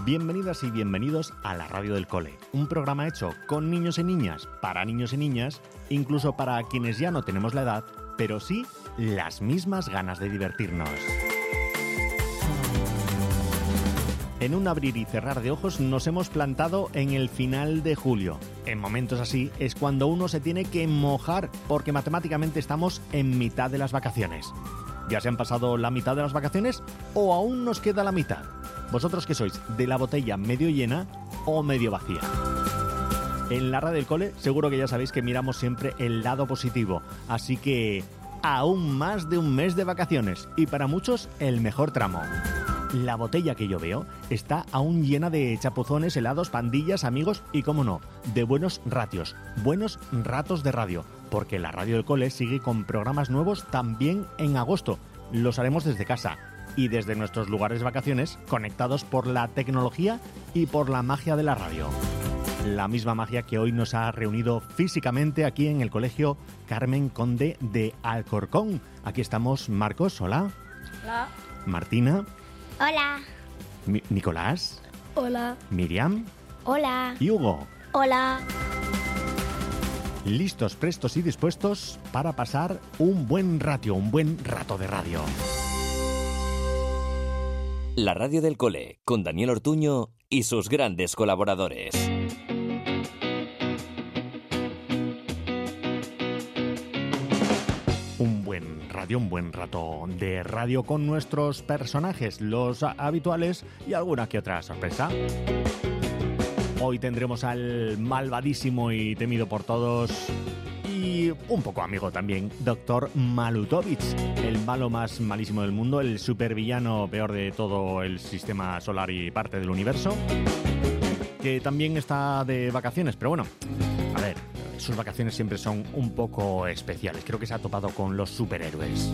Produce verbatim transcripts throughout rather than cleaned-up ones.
Bienvenidas y bienvenidos a la Radio del Cole, un programa hecho con niños y niñas, para niños y niñas, incluso para quienes ya no tenemos la edad, pero sí las mismas ganas de divertirnos. En un abrir y cerrar de ojos nos hemos plantado en el final de julio. En momentos así es cuando uno se tiene que mojar porque matemáticamente estamos en mitad de las vacaciones. ¿Ya se han pasado la mitad de las vacaciones o aún nos queda la mitad? ¿Vosotros qué sois? ¿De la botella medio llena o medio vacía? En la Radio del Cole seguro que ya sabéis que miramos siempre el lado positivo, así que aún más de un mes de vacaciones y para muchos el mejor tramo. La botella que yo veo está aún llena de chapuzones, helados, pandillas, amigos y, cómo no, de buenos ratios, buenos ratos de radio, porque la Radio del Cole sigue con programas nuevos también en agosto. Los haremos desde casa y desde nuestros lugares de vacaciones, conectados por la tecnología y por la magia de la radio. La misma magia que hoy nos ha reunido físicamente aquí en el Colegio Carmen Conde de Alcorcón. Aquí estamos Marcos, hola. Hola. Martina. Hola. Mi- Nicolás. Hola. Miriam. Hola. Y Hugo. Hola. Listos, prestos y dispuestos para pasar un buen ratio, un buen rato de radio. La Radio del Cole, con Daniel Ortuño y sus grandes colaboradores. Un buen radio, un buen rato de radio con nuestros personajes, los habituales y alguna que otra sorpresa. Hoy tendremos al malvadísimo y temido por todos y un poco amigo también, doctor Malutovich, el malo más malísimo del mundo, el supervillano peor de todo el sistema solar y parte del universo, que también está de vacaciones, pero bueno, a ver, sus vacaciones siempre son un poco especiales. Creo que se ha topado con los superhéroes.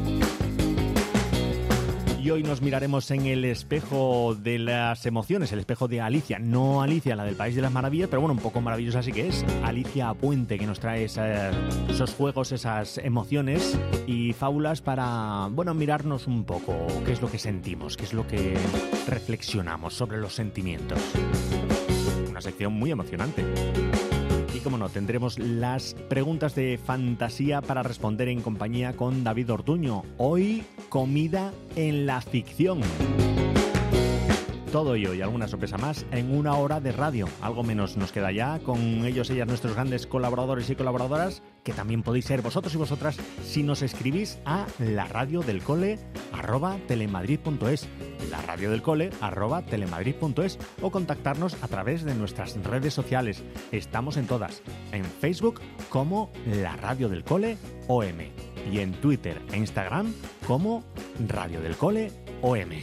Y hoy nos miraremos en el espejo de las emociones, el espejo de Alicia. No Alicia, la del País de las Maravillas, pero bueno, un poco maravillosa sí que es. Alicia Puente, que nos trae esa, esos juegos, esas emociones y fábulas para, bueno, mirarnos un poco qué es lo que sentimos, qué es lo que reflexionamos sobre los sentimientos. Una sección muy emocionante. Y como no, tendremos las preguntas de fantasía para responder en compañía con David Ortuño. Hoy, comida en la ficción. Todo ello y alguna sorpresa más en una hora de radio. Algo menos nos queda ya. Con ellos, ellas, nuestros grandes colaboradores y colaboradoras, que también podéis ser vosotros y vosotras si nos escribís a la radio del cole arroba telemadrid punto es, la radio del cole arroba telemadrid punto es, o contactarnos a través de nuestras redes sociales. Estamos en todas, en Facebook como la Radio del Cole O M y en Twitter e Instagram como Radio del Cole O M.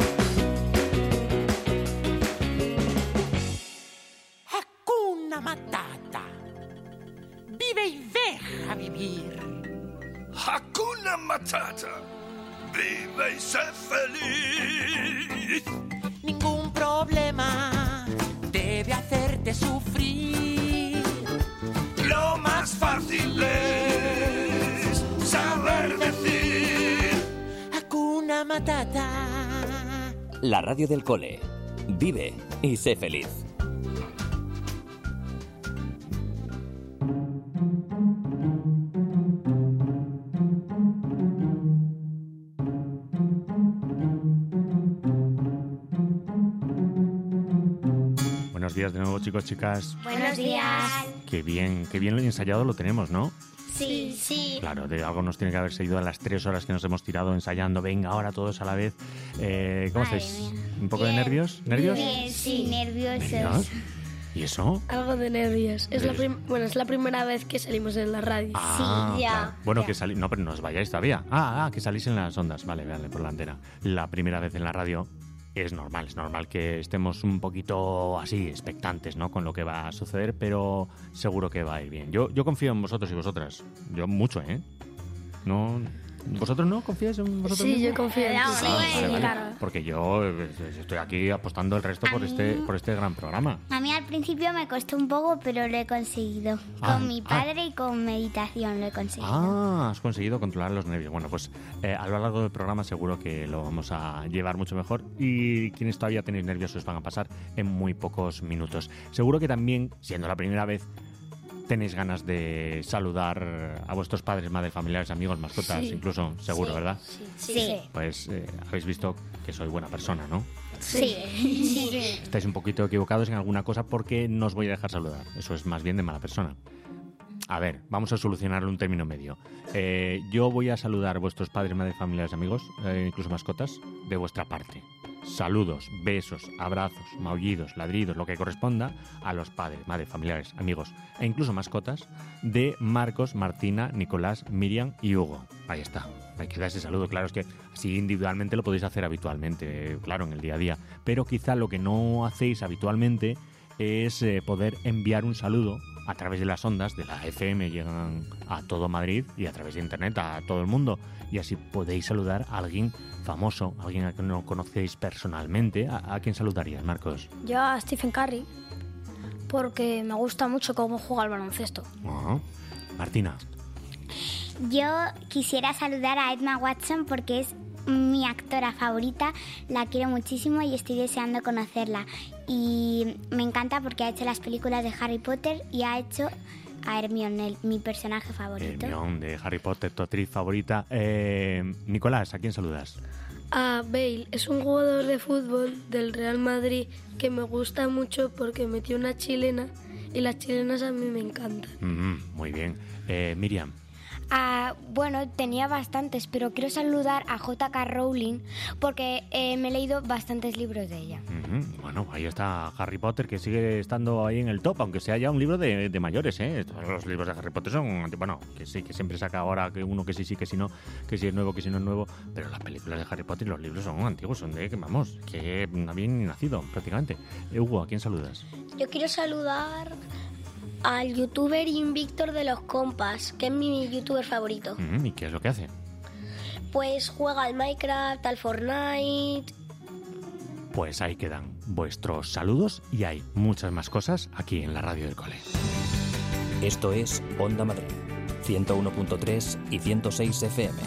Hakuna Matata. Vive y deja vivir. Hakuna Matata. Vive y sé feliz. Ningún problema debe hacerte sufrir. Lo más fácil es saber decir Hakuna Matata. La Radio del Cole. Vive y sé feliz. Buenos días de nuevo, chicos, chicas. Buenos días. Qué bien, qué bien lo ensayado lo tenemos, ¿no? Sí, sí. Claro, de algo nos tiene que haber seguido a las tres horas que nos hemos tirado ensayando. Venga, ahora todos a la vez. Eh, ¿Cómo Madre estáis? mía. ¿Un poco Bien. de nervios? ¿Nervios? Bien, sí, nerviosos. ¿Nervios? ¿Y eso? Algo de nervios. Es la Nervios. prim- bueno, es la primera vez que salimos en la radio. Ah, ya, claro. Bueno, ya. que salís... No, pero no os vayáis todavía. Ah, ah, que salís en las ondas. Vale, vale, por la antena. La primera vez en la radio es normal. Es normal que estemos un poquito así, expectantes, ¿no? Con lo que va a suceder, pero seguro que va a ir bien. Yo, yo confío en vosotros y vosotras. Yo mucho, ¿eh? No... ¿Vosotros no confiáis en vosotros Sí, mismos? yo confío en ti. Ah, Sí, bueno, sí, Vale, claro. vale. Porque yo eh, estoy aquí apostando el resto por A este, mí- por este gran programa. A mí al principio me costó un poco, pero lo he conseguido. Ah, Con mi ah. padre y con meditación lo he conseguido. Ah, has conseguido controlar los nervios. Bueno, pues eh, a lo largo del programa seguro que lo vamos a llevar mucho mejor y quienes todavía tenéis nervios os van a pasar en muy pocos minutos. Seguro que también, siendo la primera vez, tenéis ganas de saludar a vuestros padres, madres, familiares, amigos, mascotas, Sí. incluso, seguro, Sí, ¿verdad? Sí. Sí. Pues eh, habéis visto que soy buena persona, ¿no? Sí. Sí. Estáis un poquito equivocados en alguna cosa porque no os voy a dejar saludar. Eso es más bien de mala persona. A ver, vamos a solucionarlo un término medio. Eh, yo voy a saludar a vuestros padres, madres, familiares, amigos, eh, incluso mascotas, de vuestra parte. Saludos, besos, abrazos, maullidos, ladridos, lo que corresponda a los padres, madres, familiares, amigos e incluso mascotas de Marcos, Martina, Nicolás, Miriam y Hugo. Ahí está. Hay que dar ese saludo. Claro, es que así individualmente lo podéis hacer habitualmente, eh, claro, en el día a día. Pero quizá lo que no hacéis habitualmente es eh, poder enviar un saludo a través de las ondas de la F M, llegan a todo Madrid, y a través de internet a todo el mundo, y así podéis saludar a alguien famoso, a alguien a quien no conocéis personalmente. ¿A, a quién saludarías, Marcos? Yo a Stephen Curry, porque me gusta mucho cómo juega al baloncesto. Ah, Martina. Yo quisiera saludar a Emma Watson porque es mi actora favorita, la quiero muchísimo y estoy deseando conocerla. Y me encanta porque ha hecho las películas de Harry Potter y ha hecho a Hermione, el- mi personaje favorito. Hermione, de Harry Potter, tu actriz favorita. Eh, Nicolás, ¿a quién saludas? A Bale, es un jugador de fútbol del Real Madrid que me gusta mucho porque metió una chilena y las chilenas a mí me encantan. Mm, muy bien. Eh, Miriam. Ah, bueno, tenía bastantes, pero quiero saludar a J K Rowling porque eh, me he leído bastantes libros de ella. Ujú, Bueno, ahí está Harry Potter, que sigue estando ahí en el top, aunque sea ya un libro de, de mayores, ¿eh? Todos los libros de Harry Potter son, bueno, que sí, que siempre saca ahora que uno que sí, sí, que sí no, que sí es nuevo, que sí no es nuevo, pero las películas de Harry Potter y los libros son antiguos, son de, que vamos, que no habían ni nacido prácticamente. Eh, Hugo, ¿a quién saludas? Yo quiero saludar al youtuber Invictor de los Compas, que es mi youtuber favorito. Ujú, ¿Y qué es lo que hace? Pues juega al Minecraft, al Fortnite. Pues ahí quedan vuestros saludos y hay muchas más cosas aquí en la radio del cole. Esto es Onda Madrid, ciento uno punto tres y ciento seis F M.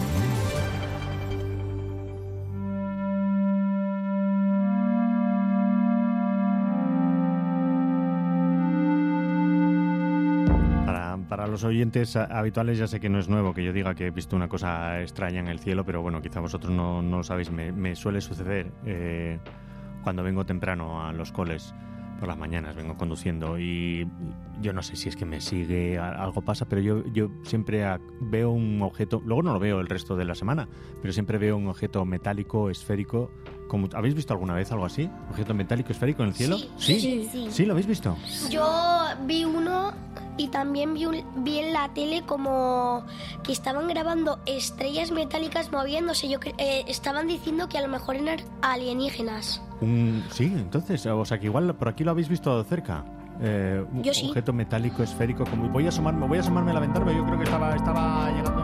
Para, para los oyentes a- habituales ya sé que no es nuevo que yo diga que he visto una cosa extraña en el cielo, pero bueno, quizá vosotros no, no lo sabéis. Me, me suele suceder eh, cuando vengo temprano a los coles por las mañanas, vengo conduciendo y yo no sé si es que me sigue, a- algo pasa, pero yo, yo siempre a- veo un objeto, luego no lo veo el resto de la semana, pero siempre veo un objeto metálico, esférico. Como, ¿habéis visto alguna vez algo así? ¿Objeto metálico, esférico en el cielo? Sí, sí, sí. ¿Sí? ¿Lo habéis visto? Yo vi uno y también vi, un- vi en la tele como que estaban grabando estrellas metálicas moviéndose. Yo cre- eh, estaban diciendo que a lo mejor eran alienígenas. Un, sí, entonces, o sea que igual por aquí lo habéis visto cerca. Eh, un Yo sí. objeto metálico esférico. Como voy a asomarme, voy a asomarme a la ventana, pero yo creo que estaba, estaba llegando.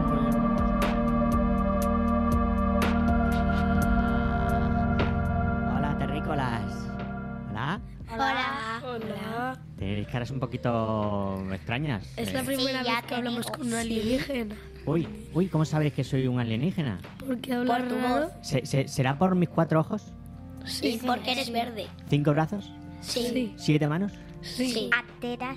Hola, terrícolas. Hola. Hola. Hola. Tenéis caras un poquito extrañas. Es Eh, la primera Sí, ya vez que hablamos tenemos, con un sí. alienígena. Uy, uy, ¿cómo sabéis que soy un alienígena? Porque habla Por tu raro. voz. ¿Se- se- ¿Será por mis cuatro ojos? Sí, porque eres verde. ¿Cinco brazos? Sí. ¿Siete manos? Sí. Ateras.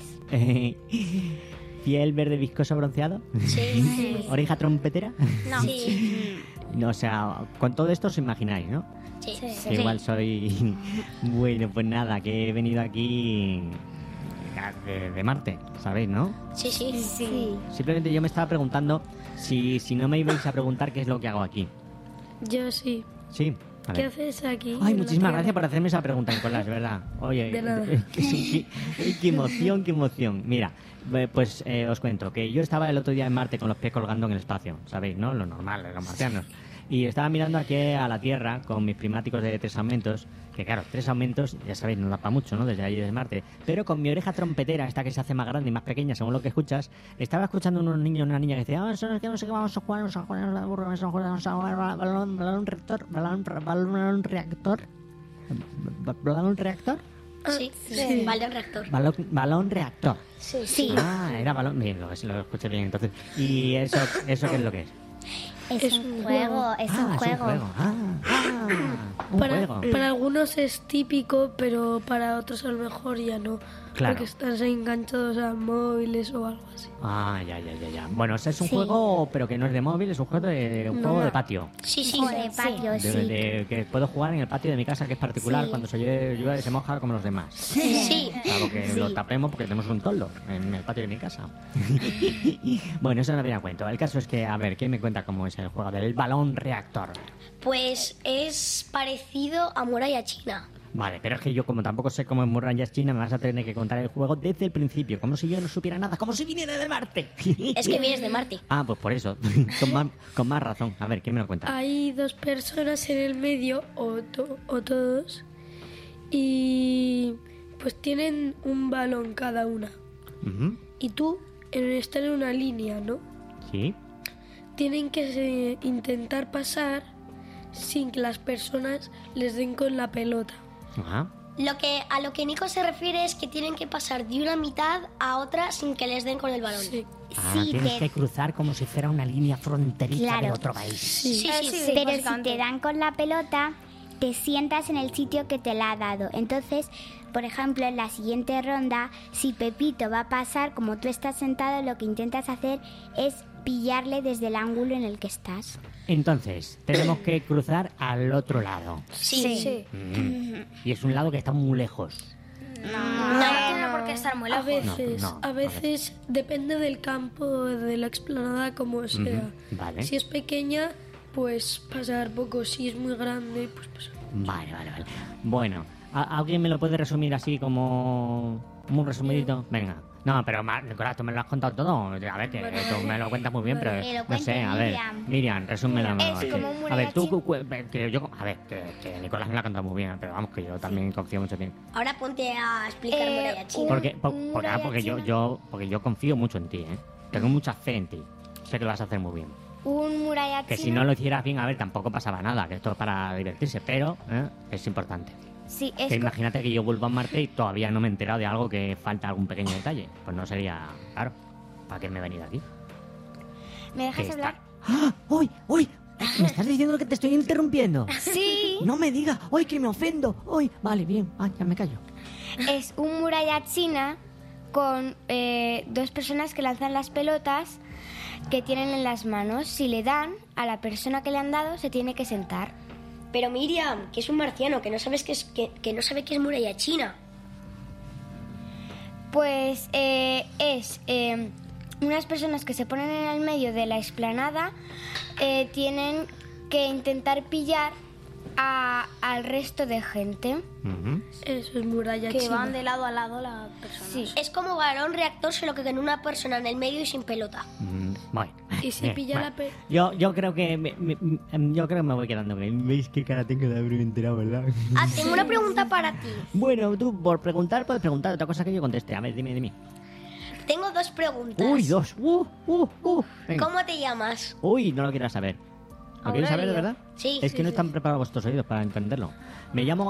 ¿Piel verde viscoso bronceado? Sí. ¿Oreja trompetera? No. Sí. No, o sea, con todo esto os imagináis, ¿no? Sí. Que igual soy... Bueno, pues nada, que he venido aquí de, de Marte, ¿sabéis, no? Sí, sí. Sí. Simplemente yo me estaba preguntando si, si no me ibais a preguntar qué es lo que hago aquí. Yo sí. Sí, a ¿Qué ver. haces aquí? Ay, en la muchísimas Tierra? gracias por hacerme esa pregunta, Nicolás, ¿verdad? Oye, De nada. qué, qué- qué emoción, qué emoción. Mira, eh, pues eh, os cuento que yo estaba el otro día en Marte con los pies colgando en el espacio, ¿sabéis, no? Lo normal de los marcianos. Y estaba mirando aquí a la Tierra con mis prismáticos de tres aumentos, que claro, tres aumentos, ya sabéis, no da para mucho, ¿no? Desde ahí, desde Marte. Pero con mi oreja trompetera, esta que se hace más grande y más pequeña según lo que escuchas, estaba escuchando unos niños, una niña que decía, ah, eso es que no sé qué vamos a jugar, vamos a jugar a la burra, vamos a jugar, vamos a jugar balón, balón reactor, balón, balón reactor, balón reactor. Sí, sí. Balón reactor. Balón, balón reactor. Sí, Sí. Ah, era balón, bien, lo, lo escuché bien entonces. ¿Y eso, eso qué es lo que es? Es, Es un un juego, es ah, un es juego. un juego. Ah, ah, un Para, juego. para algunos es típico, pero para otros a lo mejor ya no. Claro. Porque están enganchados a móviles o algo así. Ah, ya, ya, ya, ya. Bueno, ese es un Sí. juego, pero que no es de móvil, es un juego de, un No. juego de patio. Sí, sí. Juego de patio, De- sí. de- que puedo jugar en el patio de mi casa, que es particular, Sí. cuando se llueve, llueve se moja como los demás. Sí. Claro que Sí. lo tapemos porque tenemos un toldo en el patio de mi casa. Bueno, eso no viene a cuento. El caso es que, a ver, ¿quién me cuenta cómo es el juego del balón reactor? Pues es parecido a Muralla China. Vale, pero es que yo como tampoco sé cómo es Murallas China, me vas a tener que contar el juego desde el principio, como si yo no supiera nada, como si viniera de Marte. Es que vienes de Marte. Ah, pues por eso, con más, con más razón. A ver, ¿quién me lo cuenta? Hay dos personas en el medio, o, to- o todos, y pues tienen un balón cada una. Ujú, Y tú en, están en una línea, ¿no? sí. Tienen que eh, intentar pasar sin que las personas les den con la pelota. Ajá. Lo que, a lo que Nico se refiere es que tienen que pasar de una mitad a otra sin que les den con el balón. Sí. Ah, Sí, tienes te- que cruzar como si fuera una línea fronteriza de Claro. otro país. Sí, sí. Pero si te dan con la pelota, te sientas en el sitio que te la ha dado. Entonces, por ejemplo, en la siguiente ronda, si Pepito va a pasar, como tú estás sentado, lo que intentas hacer es pillarle desde el ángulo en el que estás. Entonces, tenemos que cruzar al otro lado. Sí. Sí. Mm. Y es un lado que está muy lejos. No, tiene por qué estar muy A lejos. veces, No, no, a a ver. veces depende del campo, de la explanada, como sea. vale. Si es pequeña, pues pasar poco. Si es muy grande, pues pasar. Vale, vale, vale. Bueno, ¿a- ¿alguien me lo puede resumir así como un resumidito? Venga. No, pero Ma- Nicolás, tú me lo has contado todo. A ver, que tú me lo cuentas muy bien, pero Que lo no cuente sé, a ver. Miriam. Miriam, resúmelo. Es así. como un A muralla ver, tú, china. cu- cu- que yo, a ver, que, que Nicolás me lo ha contado muy bien, pero vamos, que yo también confío mucho en ti. Ahora ponte a explicar Eh, Muralla China. Porque, po- un porque, ah, muralla porque yo, china. yo, porque yo confío mucho en ti, ¿eh? Tengo mucha fe en ti. Sé que lo vas a hacer muy bien. Un muralla Que si china- no lo hicieras bien, a ver, tampoco pasaba nada, que esto es para divertirse, pero ¿eh? es importante. Sí, es Que co- imagínate que yo vuelvo a Marte y todavía no me he enterado de algo que falta algún pequeño detalle. Pues no sería, claro, ¿para qué me he venido aquí? ¿Me Que dejas está- hablar? ¡Ah! ¡Uy! ¡Uy! ¿Me estás diciendo que te estoy interrumpiendo? Sí. No me digas, ¡uy, que me ofendo! ¡Uy! Vale, bien, ah, ya me callo. Es un muralla china con eh, dos personas que lanzan las pelotas que tienen en las manos. Si le dan a la persona que le han dado, se tiene que sentar. Pero Miriam, que es un marciano, que no sabes que es que, que no sabe qué es Muralla China. Pues eh, es eh, unas personas que se ponen en el medio de la explanada, eh, tienen que intentar pillar a- al resto de gente. Ujú. Eso es muralla Que china. van de lado a lado las personas. Sí. Es como balón reactor, solo que con una persona en el medio y sin pelota. Mm, bueno. Y si Bien, pilla bueno. la pe... Yo, yo creo que me, me- me- yo creo que me voy quedando bien. ¿Veis qué cara tengo de haberme enterado, verdad? Ah, tengo una pregunta para ti. Bueno, tú por preguntar puedes preguntar otra cosa que yo conteste. A ver, dime, dime. Tengo dos preguntas. Uy, dos. Uh, uh, uh. Venga. ¿Cómo te llamas? Uy, no lo quiero saber. ¿Lo quieres saber de verdad? Sí. Es que no están preparados vuestros oídos para entenderlo. Me llamo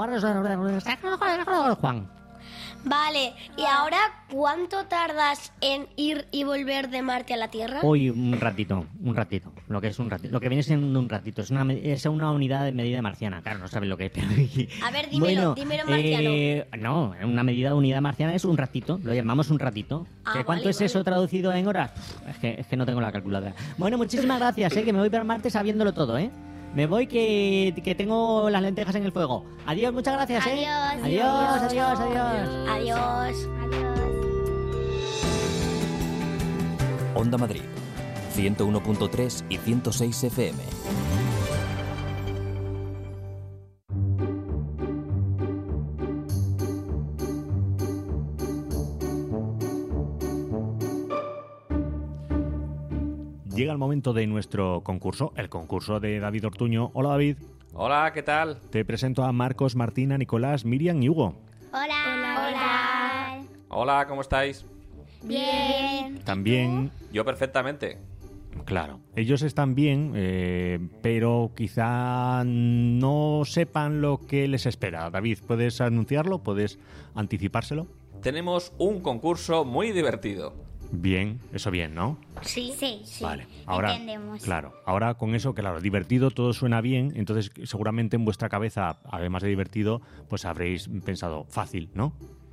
Juan. Vale, ¿y ahora cuánto tardas en ir y volver de Marte a la Tierra? Hoy un ratito, un ratito. Lo que es un ratito. Lo que viene siendo un ratito. Es una, me- es una unidad de medida marciana. Claro, no sabes lo que es. pero- A ver, dímelo, dímelo en marciano. eh, no, una medida de unidad marciana es un ratito. Lo llamamos un ratito. Ah, ¿Que ¿Cuánto vale, es eso vale. traducido en horas? Pff, Es que, es que no tengo la calculadora. Bueno, muchísimas gracias, ¿eh? Que me voy para Marte sabiéndolo todo, ¿eh? Me voy que, que tengo las lentejas en el fuego. Adiós, muchas gracias, ¿eh? Adiós. Adiós, adiós, adiós. Adiós. Adiós. Onda Madrid, ciento uno punto tres y ciento seis F M. llega el momento de nuestro concurso, el concurso de David Ortuño. Hola, David. Hola, ¿qué tal? Te presento a Marcos, Martina, Nicolás, Miriam y Hugo. Hola. Hola. Hola, ¿cómo estáis? Bien. También... Yo perfectamente. Claro, ellos están bien, eh, pero quizá no sepan lo que les espera. David, ¿puedes anunciarlo? ¿Puedes anticipárselo? Tenemos un concurso muy divertido. Bien, eso bien, ¿no? Sí, sí, sí. Vale, ahora, entendemos. claro, ahora con eso, claro, divertido, todo suena bien, entonces seguramente en vuestra cabeza, además de divertido, pues habréis pensado fácil, ¿no?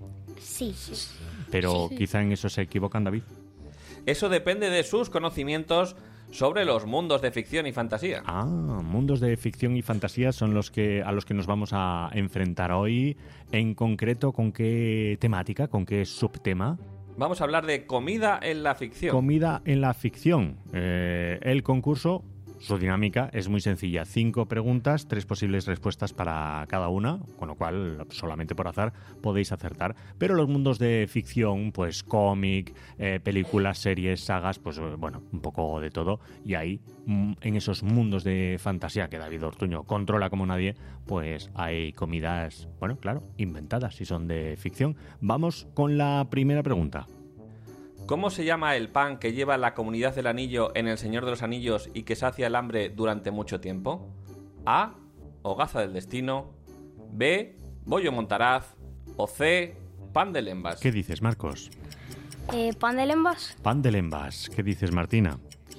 Sí, sí. Pero Sí. quizá en eso se equivocan, David. Eso depende de sus conocimientos sobre los mundos de ficción y fantasía. Ah, mundos de ficción y fantasía son los que a los que nos vamos a enfrentar hoy. En concreto, ¿con qué temática? ¿Con qué subtema? Vamos a hablar de comida en la ficción. Comida en la ficción. Eh, el concurso, su dinámica es muy sencilla. Cinco preguntas, tres posibles respuestas para cada una, con lo cual solamente por azar podéis acertar. Pero los mundos de ficción, pues cómic, eh, películas, series, sagas, pues bueno, un poco de todo. Y ahí, mm, en esos mundos de fantasía que David Ortuño controla como nadie, pues hay comidas, bueno, claro, inventadas si son de ficción. Vamos con la primera pregunta. ¿Cómo se llama el pan que lleva la comunidad del anillo en El Señor de los Anillos y que sacia el hambre durante mucho tiempo? A. Hogaza del destino. B. Bollo montaraz. O C. Pan de lembas. ¿Qué dices, Marcos? Eh, ¿Pan de lembas? Pan de lembas. ¿Qué dices, Martina?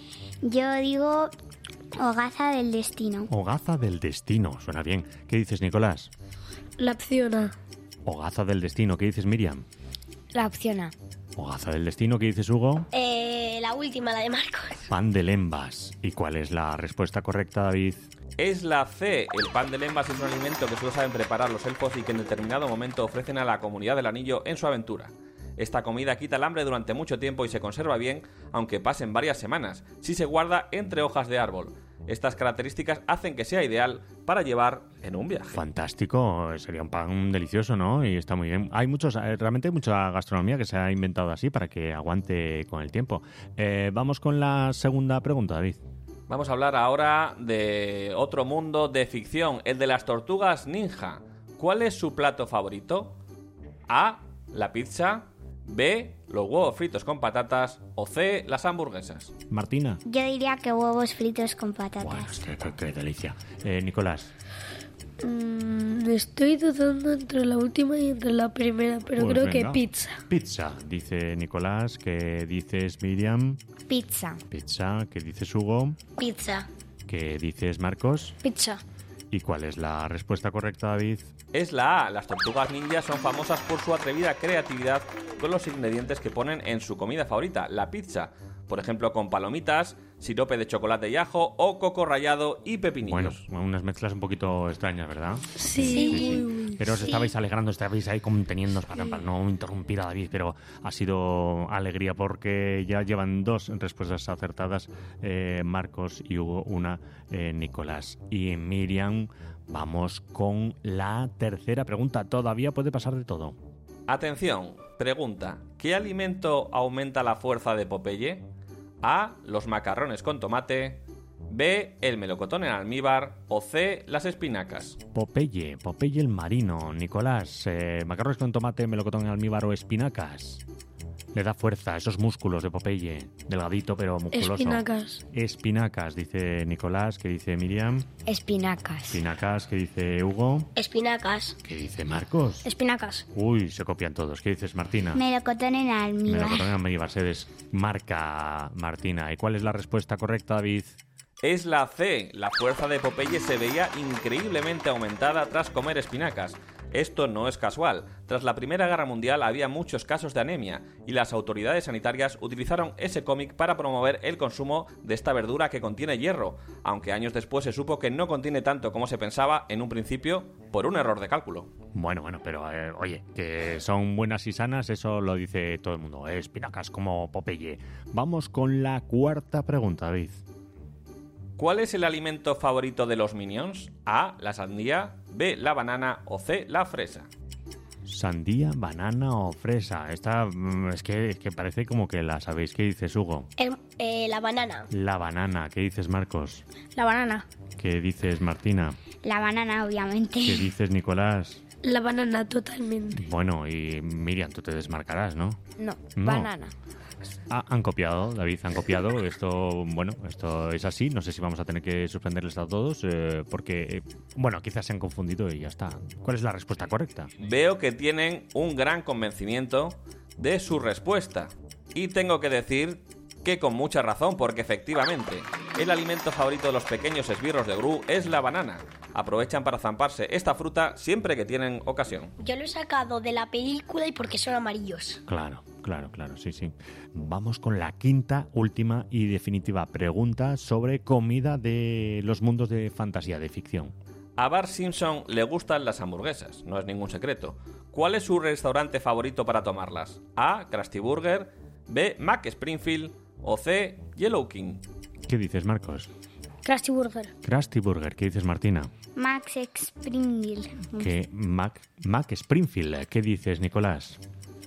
Yo digo hogaza del destino. Hogaza del destino. Suena bien. ¿Qué dices, Nicolás? La opción A. Hogaza del destino. ¿Qué dices, Miriam? La opción A. Hogaza del destino. ¿Qué dices, Hugo? Eh, la última, la de Marcos. Pan de lembas. ¿Y cuál es la respuesta correcta, David? Es la C. El pan de lembas es un alimento que solo saben preparar los elfos y que en determinado momento ofrecen a la comunidad del anillo en su aventura. Esta comida quita el hambre durante mucho tiempo y se conserva bien, aunque pasen varias semanas, si se guarda entre hojas de árbol. Estas características hacen que sea ideal para llevar en un viaje. Fantástico, sería un pan delicioso, ¿no? Y está muy bien. Hay muchos, realmente hay mucha gastronomía que se ha inventado así para que aguante con el tiempo. Eh, vamos con la segunda pregunta, David. Vamos a hablar ahora de otro mundo de ficción, el de las tortugas ninja. ¿Cuál es su plato favorito? A. La pizza. B. Los huevos fritos con patatas. O C. Las hamburguesas. Martina. Yo diría que huevos fritos con patatas. Bueno, es que, que, que delicia. Eh, Nicolás. Mm, estoy dudando entre la última y entre la primera, pero Pues creo venga. que pizza. Pizza, dice Nicolás. ¿Qué dices, Miriam? Pizza. Pizza. ¿Qué dices, Hugo? Pizza. ¿Qué dices, Marcos? Pizza. ¿Y cuál es la respuesta correcta, David? Es la A. Las tortugas ninja son famosas por su atrevida creatividad con los ingredientes que ponen en su comida favorita, la pizza. Por ejemplo, con palomitas, sirope de chocolate y ajo o coco rallado y pepinillos. Bueno, unas mezclas un poquito extrañas, ¿verdad? Sí. Sí, sí. Pero os Sí. estabais alegrando, estabais ahí conteniéndoos para, para no interrumpir a David, pero ha sido alegría porque ya llevan dos respuestas acertadas, eh, Marcos y Hugo, una eh, Nicolás y Miriam. Vamos con la tercera pregunta. Todavía puede pasar de todo. Atención, pregunta. ¿Qué alimento aumenta la fuerza de Popeye? A. Los macarrones con tomate. B. El melocotón en almíbar. O C. Las espinacas. Popeye, Popeye el marino. Nicolás, eh, macarrones con tomate, melocotón en almíbar o espinacas. Le da fuerza, esos músculos de Popeye. Delgadito pero musculoso. Espinacas. Espinacas, dice Nicolás. ¿Qué dice Miriam? Espinacas. Espinacas, ¿qué dice Hugo? Espinacas. ¿Qué dice Marcos? Espinacas. Uy, se copian todos. ¿Qué dices, Martina? Melocotón en almíbar. Melocotón en almíbar, se desmarca Martina. ¿Y cuál es la respuesta correcta, David? Es la C. La fuerza de Popeye se veía increíblemente aumentada tras comer espinacas. Esto no es casual. Tras la Primera Guerra Mundial había muchos casos de anemia y las autoridades sanitarias utilizaron ese cómic para promover el consumo de esta verdura que contiene hierro, aunque años después se supo que no contiene tanto como se pensaba en un principio por un error de cálculo. Bueno, bueno, pero eh, oye, que son buenas y sanas, eso lo dice todo el mundo. Eh, espinacas como Popeye. Vamos con la cuarta pregunta, David. ¿Cuál es el alimento favorito de los Minions? A. La sandía. B. La banana. O C. La fresa. Sandía, banana o fresa. Esta mm, es que, es que parece como que la sabéis. ¿Qué dices, Hugo? El, Eh, la banana. La banana. ¿Qué dices, Marcos? La banana. ¿Qué dices, Martina? La banana, obviamente. ¿Qué dices, Nicolás? La banana, totalmente. Bueno, y Miriam, tú te desmarcarás, ¿no? No, No. banana. Ah, han copiado, David, han copiado. Esto, bueno, esto es así. No sé si vamos a tener que suspenderles a todos eh, porque, eh, bueno, quizás se han confundido y ya está. ¿Cuál es la respuesta correcta? Veo que tienen un gran convencimiento de su respuesta. Y tengo que decir que con mucha razón, porque efectivamente, el alimento favorito de los pequeños esbirros de Gru es la banana. Aprovechan para zamparse esta fruta siempre que tienen ocasión. Yo lo he sacado de la película y porque son amarillos. Claro, claro, claro, sí, sí. Vamos con la quinta, última y definitiva pregunta sobre comida de los mundos de fantasía, de ficción. A Bart Simpson le gustan las hamburguesas, no es ningún secreto. ¿Cuál es su restaurante favorito para tomarlas? A. Krusty Burger, B. Mac Springfield o C. Yellow King. ¿Qué dices, Marcos? Krusty Burger. Krusty Burger. ¿Qué dices, Martina? Max Springfield. Que Mac, Mac Springfield. ¿Qué dices, Nicolás?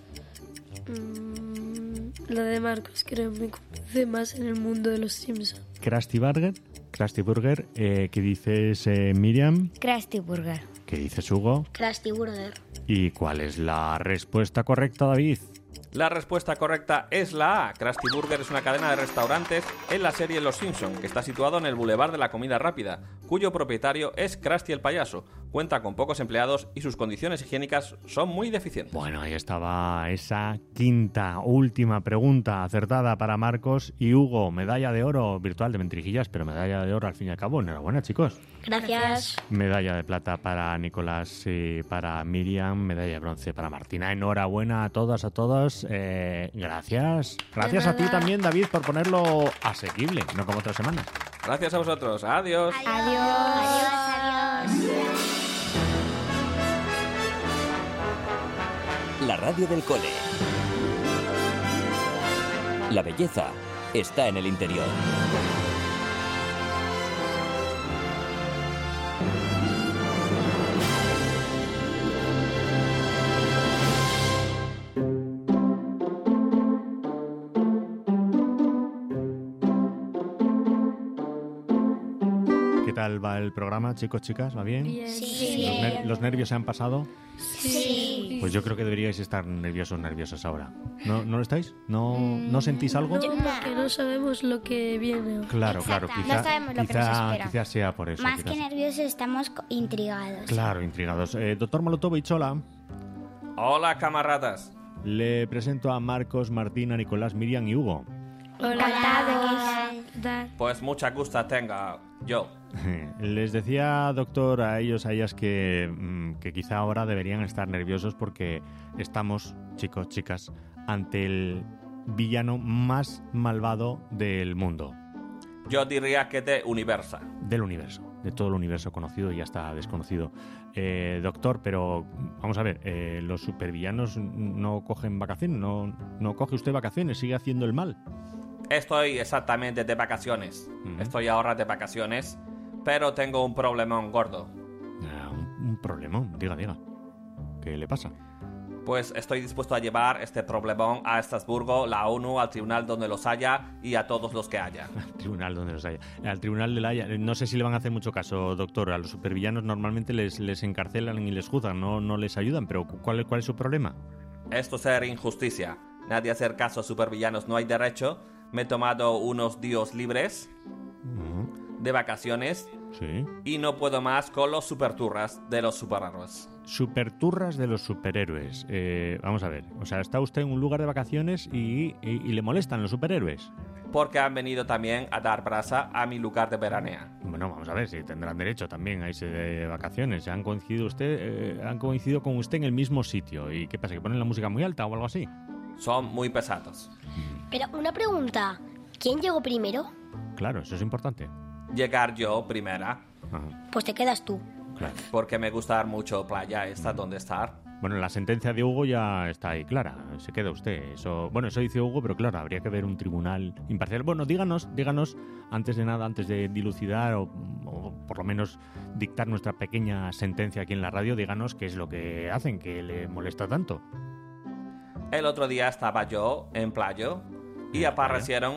Mm, la de Marcos creo que me convence más en el mundo de los Simpsons. Krusty Burger. Krusty Burger. Eh, ¿Qué dices, eh, Miriam? Krusty Burger. ¿Qué dices, Hugo? Krusty Burger. ¿Y cuál es la respuesta correcta, David? La respuesta correcta es la A. Krusty Burger es una cadena de restaurantes en la serie Los Simpson, que está situado en el Boulevard de la Comida Rápida, cuyo propietario es Krusty el Payaso. Cuenta con pocos empleados y sus condiciones higiénicas son muy deficientes. Bueno, ahí estaba esa quinta, última pregunta acertada para Marcos y Hugo. Medalla de oro virtual de Mentirijillas, pero medalla de oro al fin y al cabo. Enhorabuena, chicos. Gracias. Medalla de plata para Nicolás y para Miriam. Medalla de bronce para Martina. Enhorabuena a todas, a todos. Eh, gracias. Gracias a ti también, David, por ponerlo asequible, no como otras semanas. Gracias a vosotros. Adiós. Adiós. Adiós, adiós. La radio del cole. La belleza está en el interior. ¿Qué tal va el programa, chicos, chicas? ¿Va bien? Bien. Sí. ¿Los, ner- los nervios se han pasado? Sí. Pues yo creo que deberíais estar nerviosos, nerviosas ahora. ¿No, ¿no lo estáis? ¿No, ¿No sentís algo? No, porque no sabemos lo que viene. Claro, claro. Exacto. Quizá, No sabemos lo que nos quizá, espera. quizá sea por eso. Más quizás. que nerviosos, estamos co- intrigados. Claro, intrigados. Eh, doctor Molotovich, hola. Hola, camaradas. Le presento a Marcos, Martina, Nicolás, Miriam y Hugo. Hola, Hola. Pues mucha gusta tenga yo. Les decía, doctor, a ellos, a ellas, que, mm, que quizá ahora deberían estar nerviosos porque estamos, chicos, chicas, ante el villano más malvado del mundo, Yo diría que de Universa. del universo, de todo el universo conocido y hasta desconocido. Eh, doctor, pero vamos a ver, eh, los supervillanos no cogen vacaciones, no, no coge usted vacaciones, sigue haciendo el mal. Estoy exactamente de vacaciones. Ujú. Estoy ahora de vacaciones, pero tengo un problemón gordo. Ah, un, un problemón, diga, diga. ¿Qué le pasa? Pues estoy dispuesto a llevar este problemón a Estrasburgo, la ONU, al tribunal donde los haya y a todos los que haya. Al tribunal donde los haya. Al tribunal de la Haya. No sé si le van a hacer mucho caso, doctor. A los supervillanos normalmente les, les encarcelan y les juzgan, no, no les ayudan. Pero ¿cuál, ¿cuál es su problema? Esto es ser injusticia. Nadie hacer caso a supervillanos, no hay derecho. Me he tomado unos días libres Ujú. de vacaciones Sí. y no puedo más con los superturras de los superhéroes. Superturras de los superhéroes. Eh, vamos a ver. O sea, está usted en un lugar de vacaciones y, y, y le molestan los superhéroes. Porque han venido también a dar brasa a mi lugar de veranea. Bueno, vamos a ver si tendrán derecho también a irse de vacaciones. Han coincidido usted, eh, han coincidido con usted en el mismo sitio. ¿Y qué pasa? ¿Que ponen la música muy alta o algo así? Son muy pesados. Pero una pregunta. ¿Quién llegó primero? Claro, eso es importante. Llegar yo primera, Ajá, Pues te quedas tú. claro. porque me gusta mucho playa esta donde estar. Bueno, la sentencia de Hugo ya está ahí clara. Se queda usted. Eso, bueno, eso dice Hugo, pero claro, habría que ver un tribunal imparcial. Bueno, díganos, díganos, antes de nada, antes de dilucidar o, o por lo menos dictar nuestra pequeña sentencia aquí en la radio, díganos qué es lo que hacen, que le molesta tanto. El otro día estaba yo en playo y ¿En la aparecieron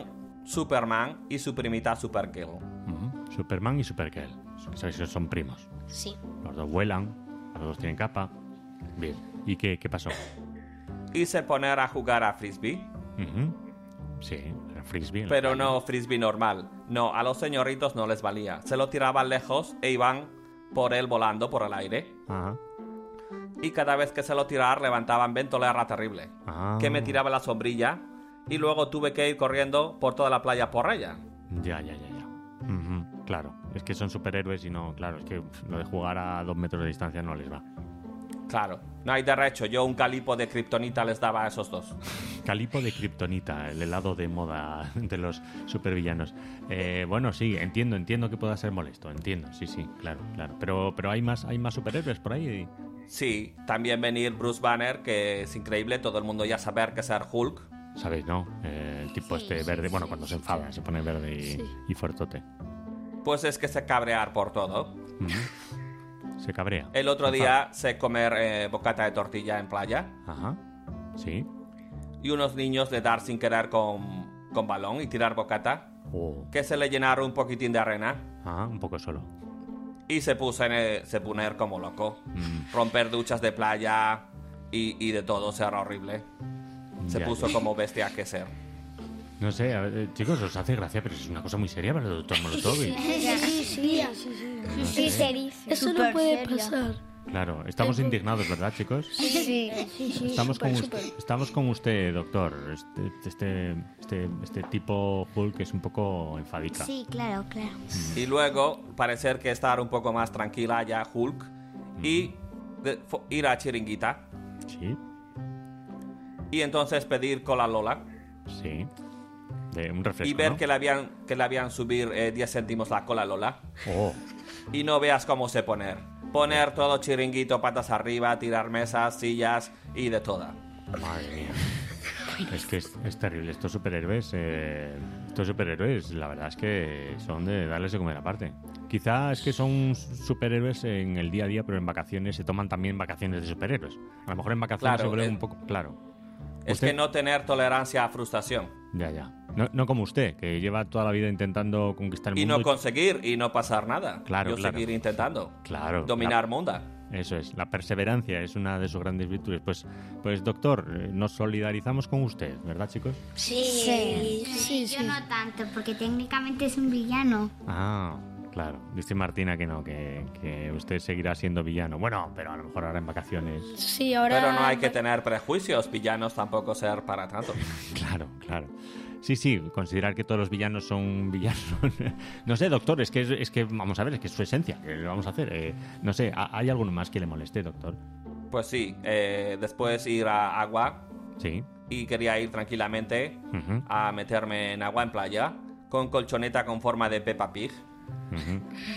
Superman y su primita Supergirl. Uh-huh. Superman y Supergirl. Sabéis que son primos. Sí. Los dos vuelan, los dos tienen capa. Bien. ¿Y qué, qué pasó? Y se poner a jugar a frisbee. Uh-huh. Sí, era frisbee. Pero no frisbee normal. No, a los señoritos no les valía. Se lo tiraban lejos e iban por él volando por el aire. Ajá. Y cada vez que se lo tiraban levantaban ventolera terrible. Ah. Que me tiraba la sombrilla y luego tuve que ir corriendo por toda la playa por ella. Ya, ya, ya, ya. Uh-huh. Claro, es que son superhéroes y no, claro, es que pff, lo de jugar a dos metros de distancia no les va. Claro, no hay derecho. Yo un calipo de kriptonita les daba a esos dos. Calipo de kriptonita, el helado de moda de los supervillanos. Eh, bueno, sí, entiendo, entiendo que pueda ser molesto, entiendo, sí, sí, claro, claro. Pero, pero hay más, hay más superhéroes por ahí. Sí, también venir Bruce Banner, que es increíble, todo el mundo ya saber que es el Hulk. ¿Sabéis, no? Eh, el tipo Sí, este sí, verde, sí, bueno, sí, cuando sí, se enfada sí. se pone verde y, Sí. y fuertote. Pues es que se cabrear por todo. Uh-huh. Se cabrea. El otro Se día se comer eh, bocata de tortilla en playa. Ajá, sí. Y unos niños de dar sin querer con, con balón y tirar bocata. Oh. Que se le llenaron un poquitín de arena. Ah, un poco solo. Y se puso en el- se poner como loco. Mm. Romper duchas de playa y, y de todo, será horrible. Se Ya, puso ya. como bestia que ser. No sé, a ver, eh, chicos, os hace gracia, pero es una cosa muy seria para el doctor Molotov. Sí, sí, sí. Sí, se dice. Eso no Súper puede serio. pasar. Claro, estamos indignados, ¿verdad, chicos? Sí. Estamos con, súper, usted, estamos con usted, doctor. Este, este, este, este tipo Hulk es un poco enfadica. Sí, claro, claro. Y luego, parecer que estar un poco más tranquila ya Hulk. Y de- fo- ir a Chiringuita. Sí, Y entonces pedir cola Lola. sí. De un refresco, Y ver ¿no? que le habían, que le habían subir eh, diez céntimos la cola Lola. Oh, Y no veas cómo se poner. Poner todo chiringuito, patas arriba, tirar mesas, sillas y de toda. madre mía. Es que es, es terrible. Estos superhéroes, eh, estos superhéroes, la verdad es que son de darles de comer aparte. Quizá es que son superhéroes en el día a día, pero en vacaciones se toman también vacaciones de superhéroes. A lo mejor en vacaciones Claro, se vuelven eh, un poco... Claro. Es Usted- que no tener tolerancia a frustración. Ya, ya. No, no como usted, que lleva toda la vida intentando conquistar el Y mundo. no conseguir y no pasar nada. Claro, Yo claro. seguir intentando. Claro. Dominar la- mundo. Eso es, la perseverancia es una de sus grandes virtudes. Pues, pues doctor, eh, nos solidarizamos con usted, ¿verdad, chicos? Sí. Sí, Sí, yo sí. no tanto, porque técnicamente es un villano. Ah, claro. Dice Martina que no, que, que usted seguirá siendo villano. Bueno, pero a lo mejor ahora en vacaciones. Sí, ahora... Pero no hay que tener prejuicios. Villanos tampoco ser para tanto. Claro, claro. Sí, sí, considerar que todos los villanos son villanos. No sé, doctor, es que, es, es que, vamos a ver, es que es su esencia. ¿Qué le vamos a hacer? Eh, no sé, ¿ha- ¿hay alguno más que le moleste, doctor? Pues sí, eh, después ir a agua. Sí. Y quería ir tranquilamente Ujú, a meterme en agua en playa. Con colchoneta con forma de Peppa Pig. ujú.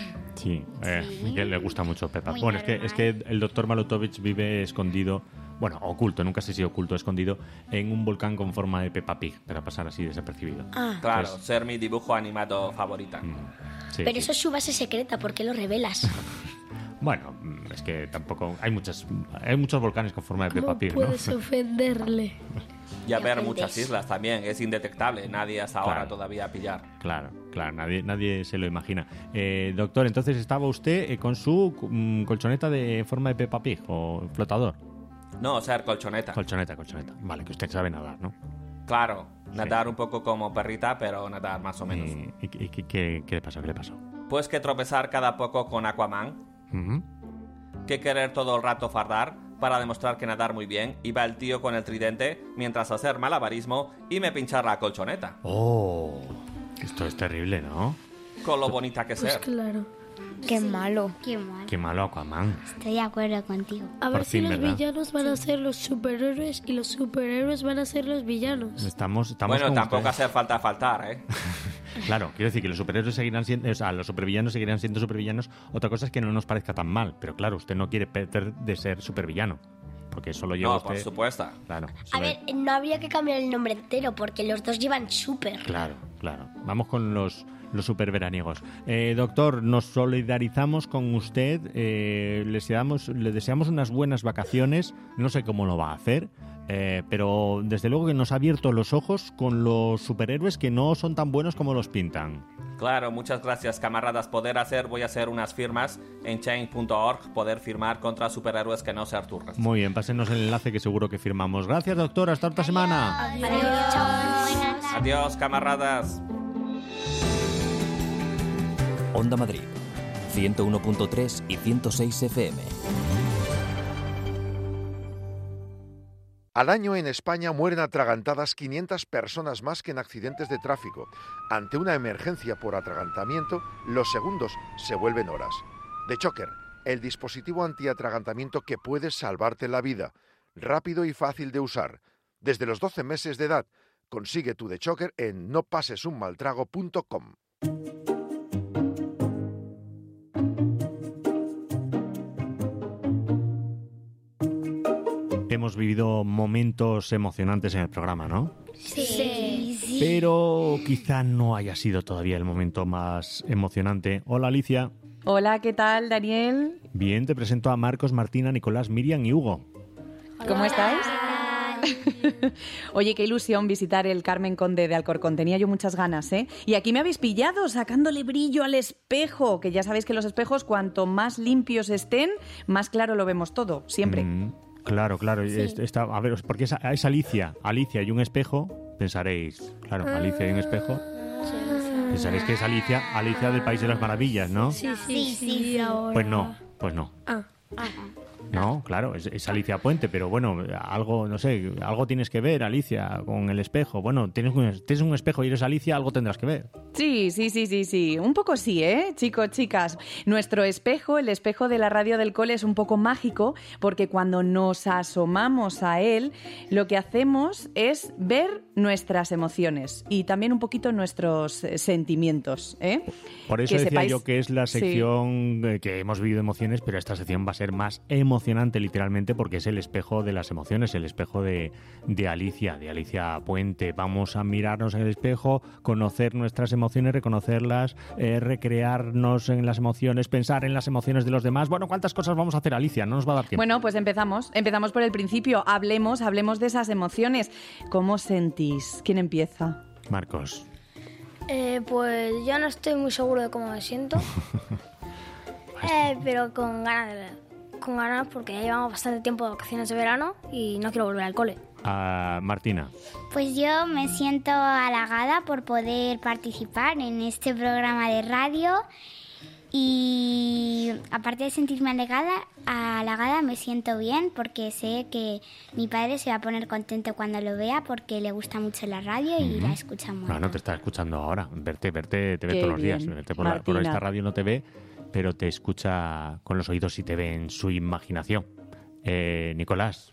Sí, eh, Sí. que le gusta mucho Peppa. Muy Bueno, es que, normal. es que el doctor Malotovich vive escondido, bueno, oculto, nunca sé si oculto o escondido, en un volcán con forma de Peppa Pig, para pasar así desapercibido. Ah, Claro, Pues- ser mi dibujo animado favorita. Mm, sí, Pero sí. eso es su base secreta, ¿por qué lo revelas? Bueno, mm, es que tampoco... Hay muchas, hay muchos volcanes con forma de Peppa ¿cómo Pig, ¿no? puedes ofenderle? Y a Me ver ofendéis. muchas islas también. Es indetectable. Nadie hasta ahora Claro. todavía a pillar. Claro, claro, nadie, nadie se lo imagina. Eh, doctor, entonces estaba usted eh, con su mm, colchoneta de forma de Peppa Pig o flotador. No, ser colchoneta. Colchoneta, colchoneta. Vale, que usted sabe nadar, ¿no? Claro, nadar un poco como perrita, pero nadar más o menos. Eh, ¿Y, y- y qué, qué le pasó? ¿Qué le pasó? Pues que tropezar cada poco con Aquaman. Ujú. Que querer todo el rato fardar para demostrar que nadar muy bien. Iba el tío con el tridente mientras hacer malabarismo y me pinchar la colchoneta. Oh, esto es terrible, ¿no? Con lo bonita que Pues ser. claro. Qué malo. Qué mal. Qué malo Aquaman. Estoy de acuerdo contigo. A Por ver si fin, los ¿verdad? villanos van a ser los superhéroes y los superhéroes van a ser los villanos. Estamos, estamos Bueno, con tampoco usted. hace falta faltar, ¿eh? Claro, quiero decir que los superhéroes seguirán siendo, o sea, los supervillanos seguirán siendo supervillanos. Otra cosa es que no nos parezca tan mal, pero claro, usted no quiere perder de ser supervillano, porque eso lo lleva No, usted. por supuesto. Claro, A eso ver, lo- no habría que cambiar el nombre entero porque los dos llevan súper. Claro, claro. Vamos con los, los superveraniegos. Eh, doctor, nos solidarizamos con usted. eh, le, deseamos, le deseamos unas buenas vacaciones. No sé cómo lo va a hacer, eh, pero desde luego que nos ha abierto los ojos con los superhéroes que no son tan buenos como los pintan. Claro, muchas gracias, camaradas. Poder hacer, voy a hacer unas firmas en change punto org, poder firmar contra superhéroes que no se arturran. Muy bien, pásenos el enlace que seguro que firmamos. Gracias, doctor, hasta otra semana. Adiós. Adiós. Adiós, camaradas. Onda Madrid, ciento uno punto tres y ciento seis F M. Al año en España mueren atragantadas quinientas personas más que en accidentes de tráfico. Ante una emergencia por atragantamiento, los segundos se vuelven horas. The Choker, el dispositivo antiatragantamiento que puede salvarte la vida. Rápido y fácil de usar. Desde los doce meses de edad, consigue tu The Choker en no pases un mal trago punto com. Hemos vivido momentos emocionantes en el programa, ¿no? Sí. sí, sí. Pero quizá no haya sido todavía el momento más emocionante. Hola, Alicia. Hola, ¿qué tal, Daniel? Bien, te presento a Marcos, Martina, Nicolás, Miriam y Hugo. ¿Cómo Hola. estáis? Oye, qué ilusión visitar el Carmen Conde de Alcorcón. Tenía yo muchas ganas, ¿eh? Y aquí me habéis pillado sacándole brillo al espejo, que ya sabéis que los espejos, cuanto más limpios estén, más claro lo vemos todo, siempre. Mm, claro, claro. Sí. Está, a ver, porque es, es Alicia. Alicia y un espejo, pensaréis. Claro, Alicia y un espejo. Pensaréis que es Alicia, Alicia del País de las Maravillas, ¿no? Sí, sí, sí, sí, ahora. Pues no, pues no. Ah. No, claro, es, es Alicia Puente, pero bueno, algo, no sé, algo tienes que ver, Alicia, con el espejo. Bueno, tienes un, tienes un espejo y eres Alicia, algo tendrás que ver. Sí, sí, sí, sí, sí. Un poco sí, ¿eh? Chicos, chicas. Nuestro espejo, el espejo de la radio del cole, es un poco mágico porque cuando nos asomamos a él, lo que hacemos es ver nuestras emociones y también un poquito nuestros eh, sentimientos, ¿eh? Por eso que decía sepáis... yo que es la sección sí. que hemos vivido emociones, pero esta sección va a ser más emocionante literalmente porque es el espejo de las emociones, el espejo de, de Alicia, de Alicia Puente. Vamos a mirarnos en el espejo, conocer nuestras emociones, reconocerlas, eh, recrearnos en las emociones, pensar en las emociones de los demás. Bueno, ¿cuántas cosas vamos a hacer, Alicia? No nos va a dar tiempo. Bueno, pues empezamos. Empezamos por el principio. Hablemos, hablemos de esas emociones. ¿Cómo sentís? ¿Quién empieza? Marcos. Eh, pues yo no estoy muy seguro de cómo me siento, eh, pero con ganas, de, con ganas porque ya llevamos bastante tiempo de vacaciones de verano y no quiero volver al cole. Uh, Martina. Pues yo me siento halagada por poder participar en este programa de radio y aparte de sentirme halagada, halagada me siento bien porque sé que mi padre se va a poner contento cuando lo vea porque le gusta mucho la radio y mm-hmm. la escucha mucho. Bueno, te está escuchando ahora. Verte, verte, te ve Qué todos los bien. días. Verte por, la, por esta radio no te ve, pero te escucha con los oídos y te ve en su imaginación. Eh, Nicolás.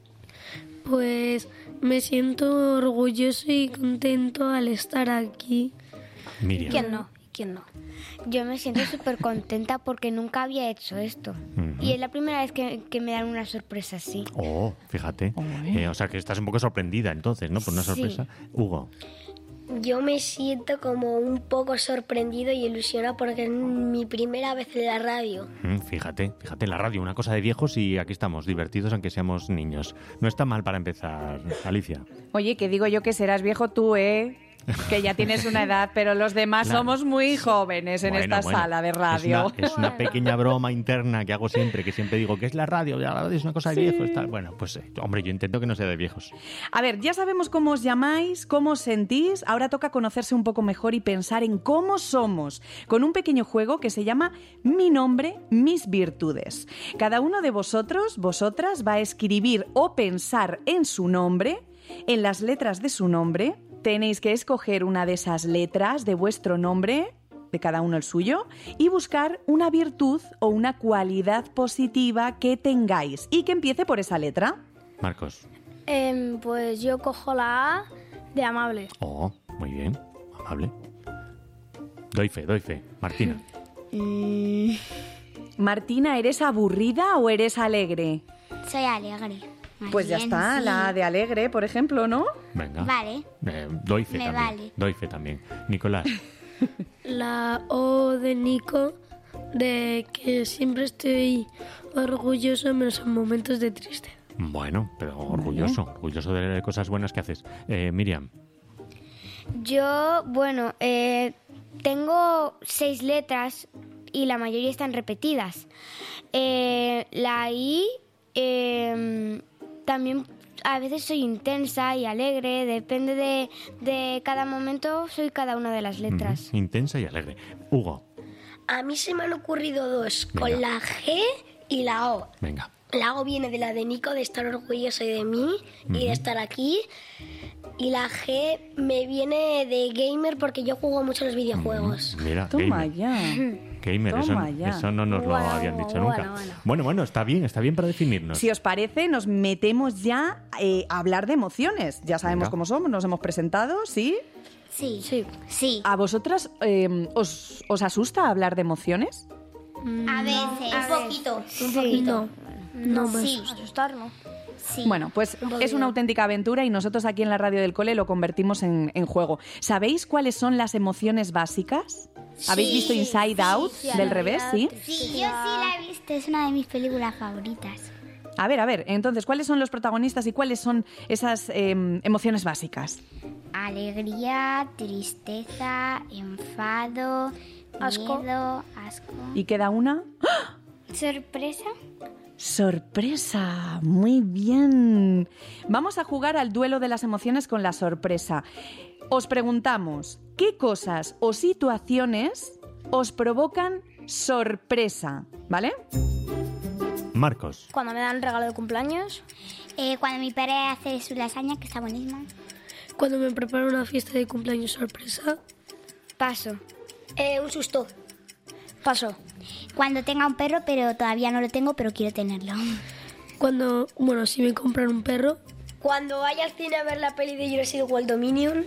Pues me siento orgulloso y contento al estar aquí. Miriam. ¿Quién no? ¿Quién no? Yo me siento súper contenta porque nunca había hecho esto. Uh-huh. Y es la primera vez que, que me dan una sorpresa así. Oh, fíjate. Oh, eh, o sea, que estás un poco sorprendida entonces, ¿no? Por una sorpresa. Sí. Hugo. Yo me siento como un poco sorprendido y ilusionado porque es mi primera vez en la radio. Mm, fíjate, fíjate, la radio, una cosa de viejos y aquí estamos, divertidos aunque seamos niños. No está mal para empezar, Alicia. Oye, que digo yo que serás viejo tú, ¿eh? Que ya tienes una edad, pero los demás claro. somos muy jóvenes en bueno, esta bueno, sala de radio. Es una, es una pequeña broma interna que hago siempre, que siempre digo que es la radio, la radio es una cosa de sí. viejos. Tal. Bueno, pues hombre, yo intento que no sea de viejos. A ver, ya sabemos cómo os llamáis, cómo os sentís, ahora toca conocerse un poco mejor y pensar en cómo somos, con un pequeño juego que se llama Mi nombre, mis virtudes. Cada uno de vosotros, vosotras, va a escribir o pensar en su nombre, en las letras de su nombre. Tenéis que escoger una de esas letras de vuestro nombre, de cada uno el suyo, y buscar una virtud o una cualidad positiva que tengáis y que empiece por esa letra. Marcos. Eh, pues yo cojo la A de amable. Oh, muy bien, amable. Doy fe, doy fe. Martina. Mm. Martina, ¿eres aburrida o eres alegre? Soy alegre. Pues ya bien, está, sí. la de alegre, por ejemplo, ¿no? Venga. Vale. Eh, doy fe Me también. vale. Doy fe también. Nicolás. La O de Nico, de que siempre estoy orgulloso menos en momentos de tristeza. Bueno, pero orgulloso, vale. orgulloso de cosas buenas que haces. Eh, Miriam. Yo, bueno, eh, tengo seis letras y la mayoría están repetidas. Eh, la I, eh, también a veces soy intensa y alegre, depende de, de cada momento, soy cada una de las letras. Mm, intensa y alegre. Hugo. A mí se me han ocurrido dos, Venga. con la G y la O. Venga. La O viene de la de Nico, de estar orgulloso de mí mm-hmm. y de estar aquí. Y la G me viene de gamer porque yo juego mucho a los videojuegos. Mm, mira, Toma gamer. ya. Gamer, Toma eso, ya. eso no nos bueno, lo habían dicho bueno, nunca. Bueno. bueno, bueno, está bien, está bien para definirnos. Si os parece, nos metemos ya eh, a hablar de emociones. Ya sabemos Venga. cómo somos, nos hemos presentado, ¿sí? Sí, sí, sí. ¿A vosotras eh, os, os asusta hablar de emociones? Mm, a veces. Un poquito, un sí. poquito. No, no me sí. asusta. Asustar, ¿no? Sí. Bueno, pues un es una auténtica aventura y nosotros aquí en la radio del cole lo convertimos en, en juego. ¿Sabéis cuáles son las emociones básicas? Sí, ¿Habéis visto Inside sí, Out sí, del revés? Sí, sí, yo sí la he visto, es una de mis películas favoritas. A ver, a ver, entonces, ¿cuáles son los protagonistas y cuáles son esas eh, emociones básicas? Alegría, tristeza, enfado, asco. miedo, asco. ¿Y queda una? ¡Ah! ¿Sorpresa? Sorpresa, muy bien. Vamos a jugar al duelo de las emociones con la sorpresa. Os preguntamos, ¿qué cosas o situaciones os provocan sorpresa? ¿Vale? Marcos. Cuando me dan regalo de cumpleaños. Eh, cuando mi padre hace su lasaña, que está buenísima. Cuando me preparo una fiesta de cumpleaños sorpresa. Paso. Eh, un susto. Paso. Cuando tenga un perro, pero todavía no lo tengo, pero quiero tenerlo. Cuando, bueno, si me compran un perro. Cuando vaya al cine a ver la peli de Jurassic World Dominion.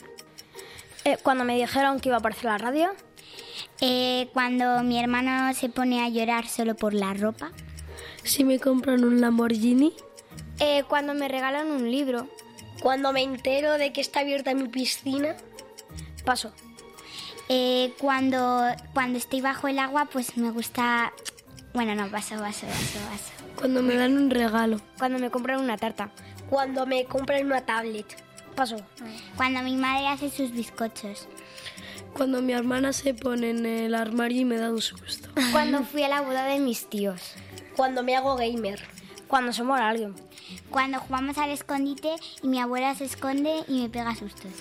Eh, cuando me dijeron que iba a aparecer la radio. Eh, cuando mi hermano se pone a llorar solo por la ropa. Si me compran un Lamborghini. Eh, cuando me regalan un libro. Cuando me entero de que está abierta mi piscina. Paso. Eh, cuando, cuando estoy bajo el agua, pues me gusta... Bueno, no, paso, paso, paso, paso. Cuando me dan un regalo. Cuando me compran una tarta. Cuando me compran una tablet. Paso. Cuando mi madre hace sus bizcochos. Cuando mi hermana se pone en el armario y me da un susto. Cuando fui a la boda de mis tíos. Cuando me hago gamer. Cuando se muere alguien. Cuando jugamos al escondite y mi abuela se esconde y me pega sustos.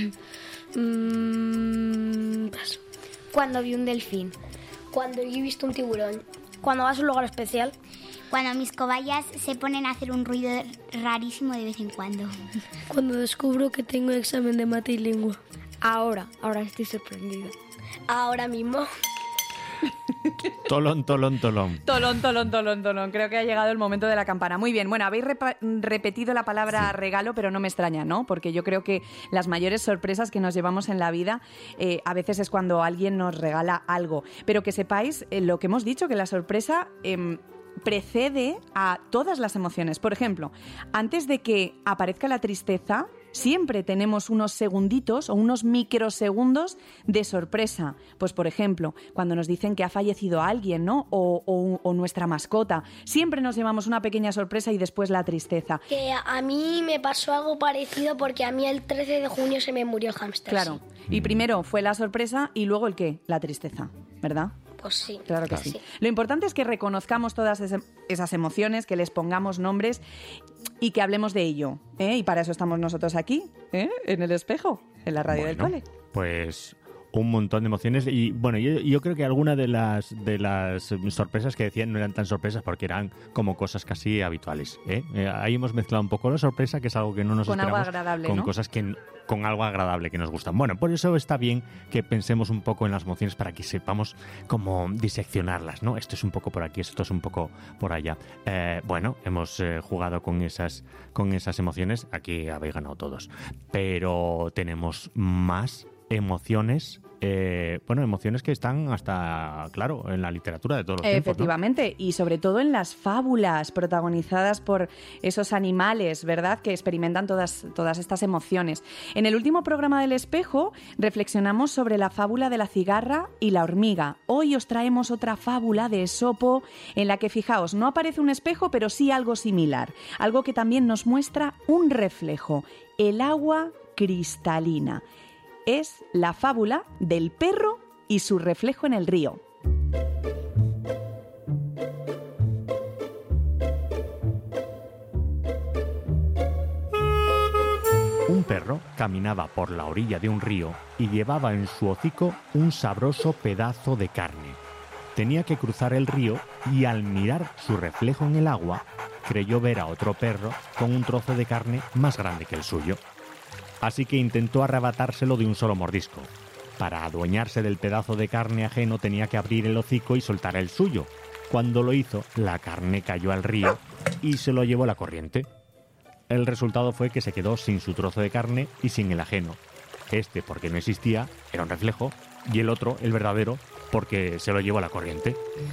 Mm, paso. Cuando vi un delfín. Cuando he visto un tiburón. Cuando vas a un lugar especial. Cuando mis cobayas se ponen a hacer un ruido rarísimo de vez en cuando. Cuando descubro que tengo examen de mate y lengua. Ahora, ahora estoy sorprendida. Ahora mismo. Tolón, tolón, tolón. Tolón, tolón, tolón, tolón. Creo que ha llegado el momento de la campana. Muy bien. Bueno, habéis repa- repetido la palabra sí. regalo, pero no me extraña, ¿no? Porque yo creo que las mayores sorpresas que nos llevamos en la vida eh, a veces es cuando alguien nos regala algo. Pero que sepáis eh, lo que hemos dicho, que la sorpresa... Eh, precede a todas las emociones. Por ejemplo, antes de que aparezca la tristeza, siempre tenemos unos segunditos o unos microsegundos de sorpresa. Pues, por ejemplo, cuando nos dicen que ha fallecido alguien, ¿no? O, o, o nuestra mascota. Siempre nos llevamos una pequeña sorpresa y después la tristeza. Que a mí me pasó algo parecido porque a mí el trece de junio se me murió el hámster. Claro. Sí. Y primero fue la sorpresa y luego el qué? La tristeza, ¿verdad? Pues sí. Claro que claro. sí. Lo importante es que reconozcamos todas esas emociones, que les pongamos nombres y que hablemos de ello. ¿eh? Y para eso estamos nosotros aquí, ¿eh? En el espejo, en la radio bueno, del cole. Pues un montón de emociones y bueno, yo, yo creo que algunas de las de las sorpresas que decían no eran tan sorpresas porque eran como cosas casi habituales. ¿eh? Eh, ahí hemos mezclado un poco la sorpresa, que es algo que no nos con esperamos, algo agradable, con ¿no? cosas que con algo agradable que nos gustan. Bueno, por eso está bien que pensemos un poco en las emociones para que sepamos cómo diseccionarlas, ¿no? Esto es un poco por aquí, esto es un poco por allá. Eh, bueno, hemos eh, jugado con esas, con esas emociones. Aquí habéis ganado todos. Pero tenemos más emociones, eh, bueno, emociones que están hasta, claro, en la literatura de todos los tiempos, ¿no? Efectivamente, y sobre todo en las fábulas protagonizadas por esos animales, ¿verdad?, que experimentan todas, todas estas emociones. En el último programa del Espejo reflexionamos sobre la fábula de la cigarra y la hormiga. Hoy os traemos otra fábula de Esopo en la que, fijaos, no aparece un espejo, pero sí algo similar, algo que también nos muestra un reflejo, el agua cristalina. Es la fábula del perro y su reflejo en el río. Un perro caminaba por la orilla de un río y llevaba en su hocico un sabroso pedazo de carne. Tenía que cruzar el río y al mirar su reflejo en el agua, creyó ver a otro perro con un trozo de carne más grande que el suyo. Así que intentó arrebatárselo de un solo mordisco. Para adueñarse del pedazo de carne ajeno tenía que abrir el hocico y soltar el suyo. Cuando lo hizo, la carne cayó al río y se lo llevó la corriente. El resultado fue que se quedó sin su trozo de carne y sin el ajeno. Este, porque no existía, era un reflejo, y el otro, el verdadero, porque se lo llevó la corriente.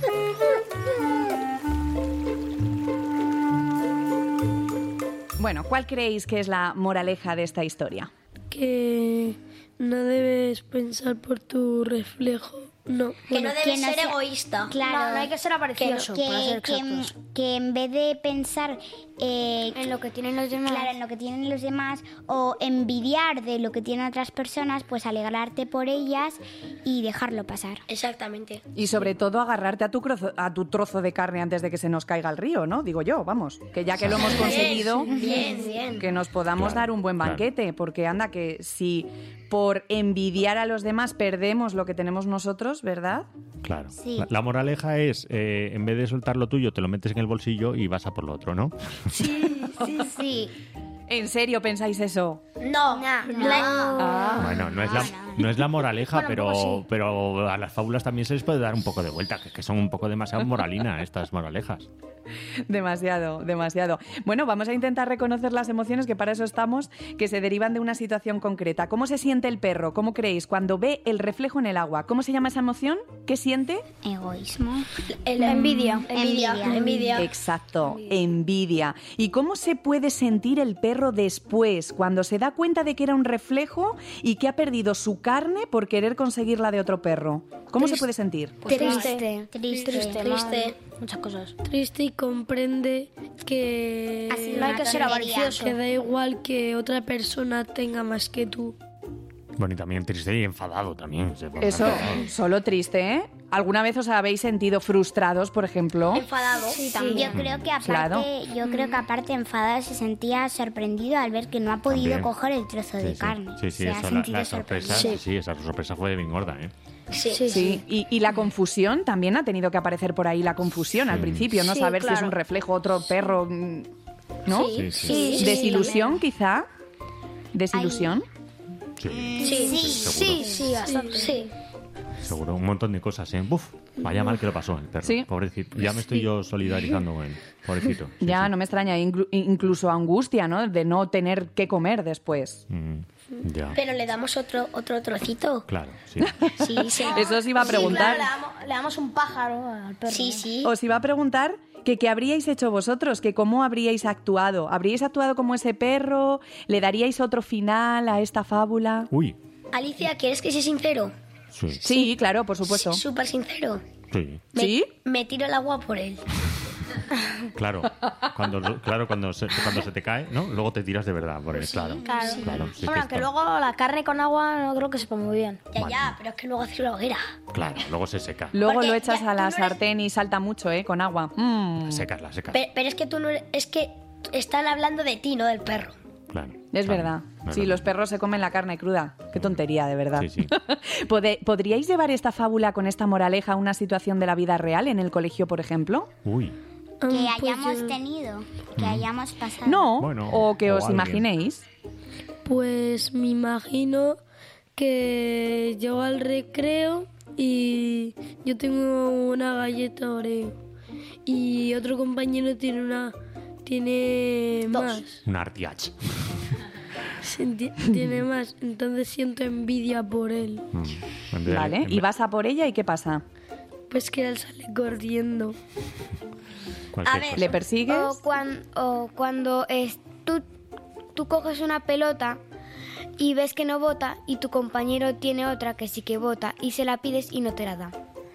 Bueno, ¿cuál creéis que es la moraleja de esta historia? Que no debes pensar por tu reflejo. No. Que no debes no ser sea- egoísta. Claro. No, no hay que ser avaricioso, que, para ser que, exactos. que en vez de pensar eh, En lo que tienen los demás. claro, en lo que tienen los demás o envidiar de lo que tienen otras personas, pues alegrarte por ellas y dejarlo pasar. Exactamente. Y sobre todo agarrarte a tu, crozo- a tu trozo de carne antes de que se nos caiga al río, ¿no? Digo yo, vamos, que ya que lo hemos conseguido, Bien, bien. que nos podamos Claro, dar un buen claro. banquete, porque anda que si por envidiar a los demás perdemos lo que tenemos nosotros, ¿verdad? Claro. Sí. La, la moraleja es, eh, en vez de soltar lo tuyo, te lo metes en el bolsillo y vas a por lo otro, ¿no? Sí, sí, sí. ¿En serio pensáis eso? No, no. Ah. Bueno, no es la, no es la moraleja, Bueno, un pero, poco sí. pero a las fábulas también se les puede dar un poco de vuelta, que, que son un poco demasiado moralina estas moralejas. Demasiado, demasiado. Bueno, vamos a intentar reconocer las emociones, que para eso estamos, que se derivan de una situación concreta. ¿Cómo se siente el perro? ¿Cómo creéis? Cuando ve el reflejo en el agua, ¿cómo se llama esa emoción? ¿Qué siente? Egoísmo. El- Envidia. Envidia. Envidia. Envidia. Exacto, envidia. ¿Y cómo se puede sentir el perro después, cuando se da cuenta de que era un reflejo y que ha perdido su carne por querer conseguir la de otro perro? ¿Cómo se puede sentir? Pues Triste. Triste. Triste. Triste. Muchas cosas. Triste y comprende que Ha sido No hay una que ser tontería. avaricioso. que da igual que otra persona tenga más que tú. Bueno, y también triste y enfadado también. se pone Eso, enfadado. solo triste, ¿eh? ¿Alguna vez os habéis sentido frustrados, por ejemplo? Enfadado. Yo creo que aparte, Claro. yo creo que aparte enfadado se sentía sorprendido al ver que no ha podido También. coger el trozo Sí, de sí. carne. Sí, sí, se ha eso, la, sentido la sorpresa, sorprendido. sí. esa sorpresa fue bien gorda, ¿eh? Sí. Sí, Sí, y, y la confusión también ha tenido que aparecer por ahí, la confusión al Sí. principio, no Sí, saber si es claro. un reflejo, otro perro, mm, ¿no? Sí, sí. Sí, Desilusión, quizá. Desilusión. Sí, Sí. Sí, Sí, sí, bastante. Sí. seguro. Un montón de cosas, ¿eh? Buf, vaya mal que lo pasó el perro. Sí. Pobrecito. Ya me estoy yo solidarizando con él. Pobrecito. Sí, Ya, sí. no me extraña, inclu- incluso angustia, ¿no? De no tener que comer después. Mm, ya. Pero le damos otro otro trocito. Claro, sí. Sí, sí. Eso os iba a Sí, preguntar. claro, le, damos, le damos un pájaro al perro. Sí, sí. Os iba a preguntar que qué habríais hecho vosotros, que cómo habríais actuado. ¿Habríais actuado como ese perro? ¿Le daríais otro final a esta fábula? Uy, Alicia, ¿quieres que sea sincero? sí. Sí, claro, por supuesto. Súper sincero. Sí, Me, ¿Sí? Me tiro el agua por él. claro. Cuando, claro, cuando se, cuando se te cae, ¿no? Luego te tiras de verdad por él, claro. Claro. Claro, sí Bueno, que que está- luego la carne con agua no creo que sepa muy bien. Ya, Vale. ya, pero es que luego hace la hoguera. Claro, luego se seca. Luego Porque lo echas ya a la tú no eres- sartén y salta mucho, ¿eh? Con agua. Mm. Secas, la secas. Pero, pero es que tú no eres- es que están hablando de ti, no del perro. Claro. Es Claro. verdad. No es Sí, lo los mismo. perros se comen la carne cruda. Qué tontería, de verdad. Sí, sí. Pode- ¿Podríais llevar esta fábula con esta moraleja a una situación de la vida real en el colegio, por ejemplo? Uy. Que Mm, pues hayamos yo- tenido, que hayamos pasado. No, Bueno, o que o os alguien. imaginéis. Pues me imagino que llego al recreo y yo tengo una galleta Oreo y otro compañero tiene una tiene Dos. más. Un artiach. sí, tiene más, entonces siento envidia por él. Mm. Vale, y vas a por ella y ¿qué pasa? Pues que él sale corriendo. A ver, ¿le persigues? O, cuan- o cuando es, tú, tú coges una pelota y ves que no bota y tu compañero tiene otra que sí que bota y se la pides y no te la da.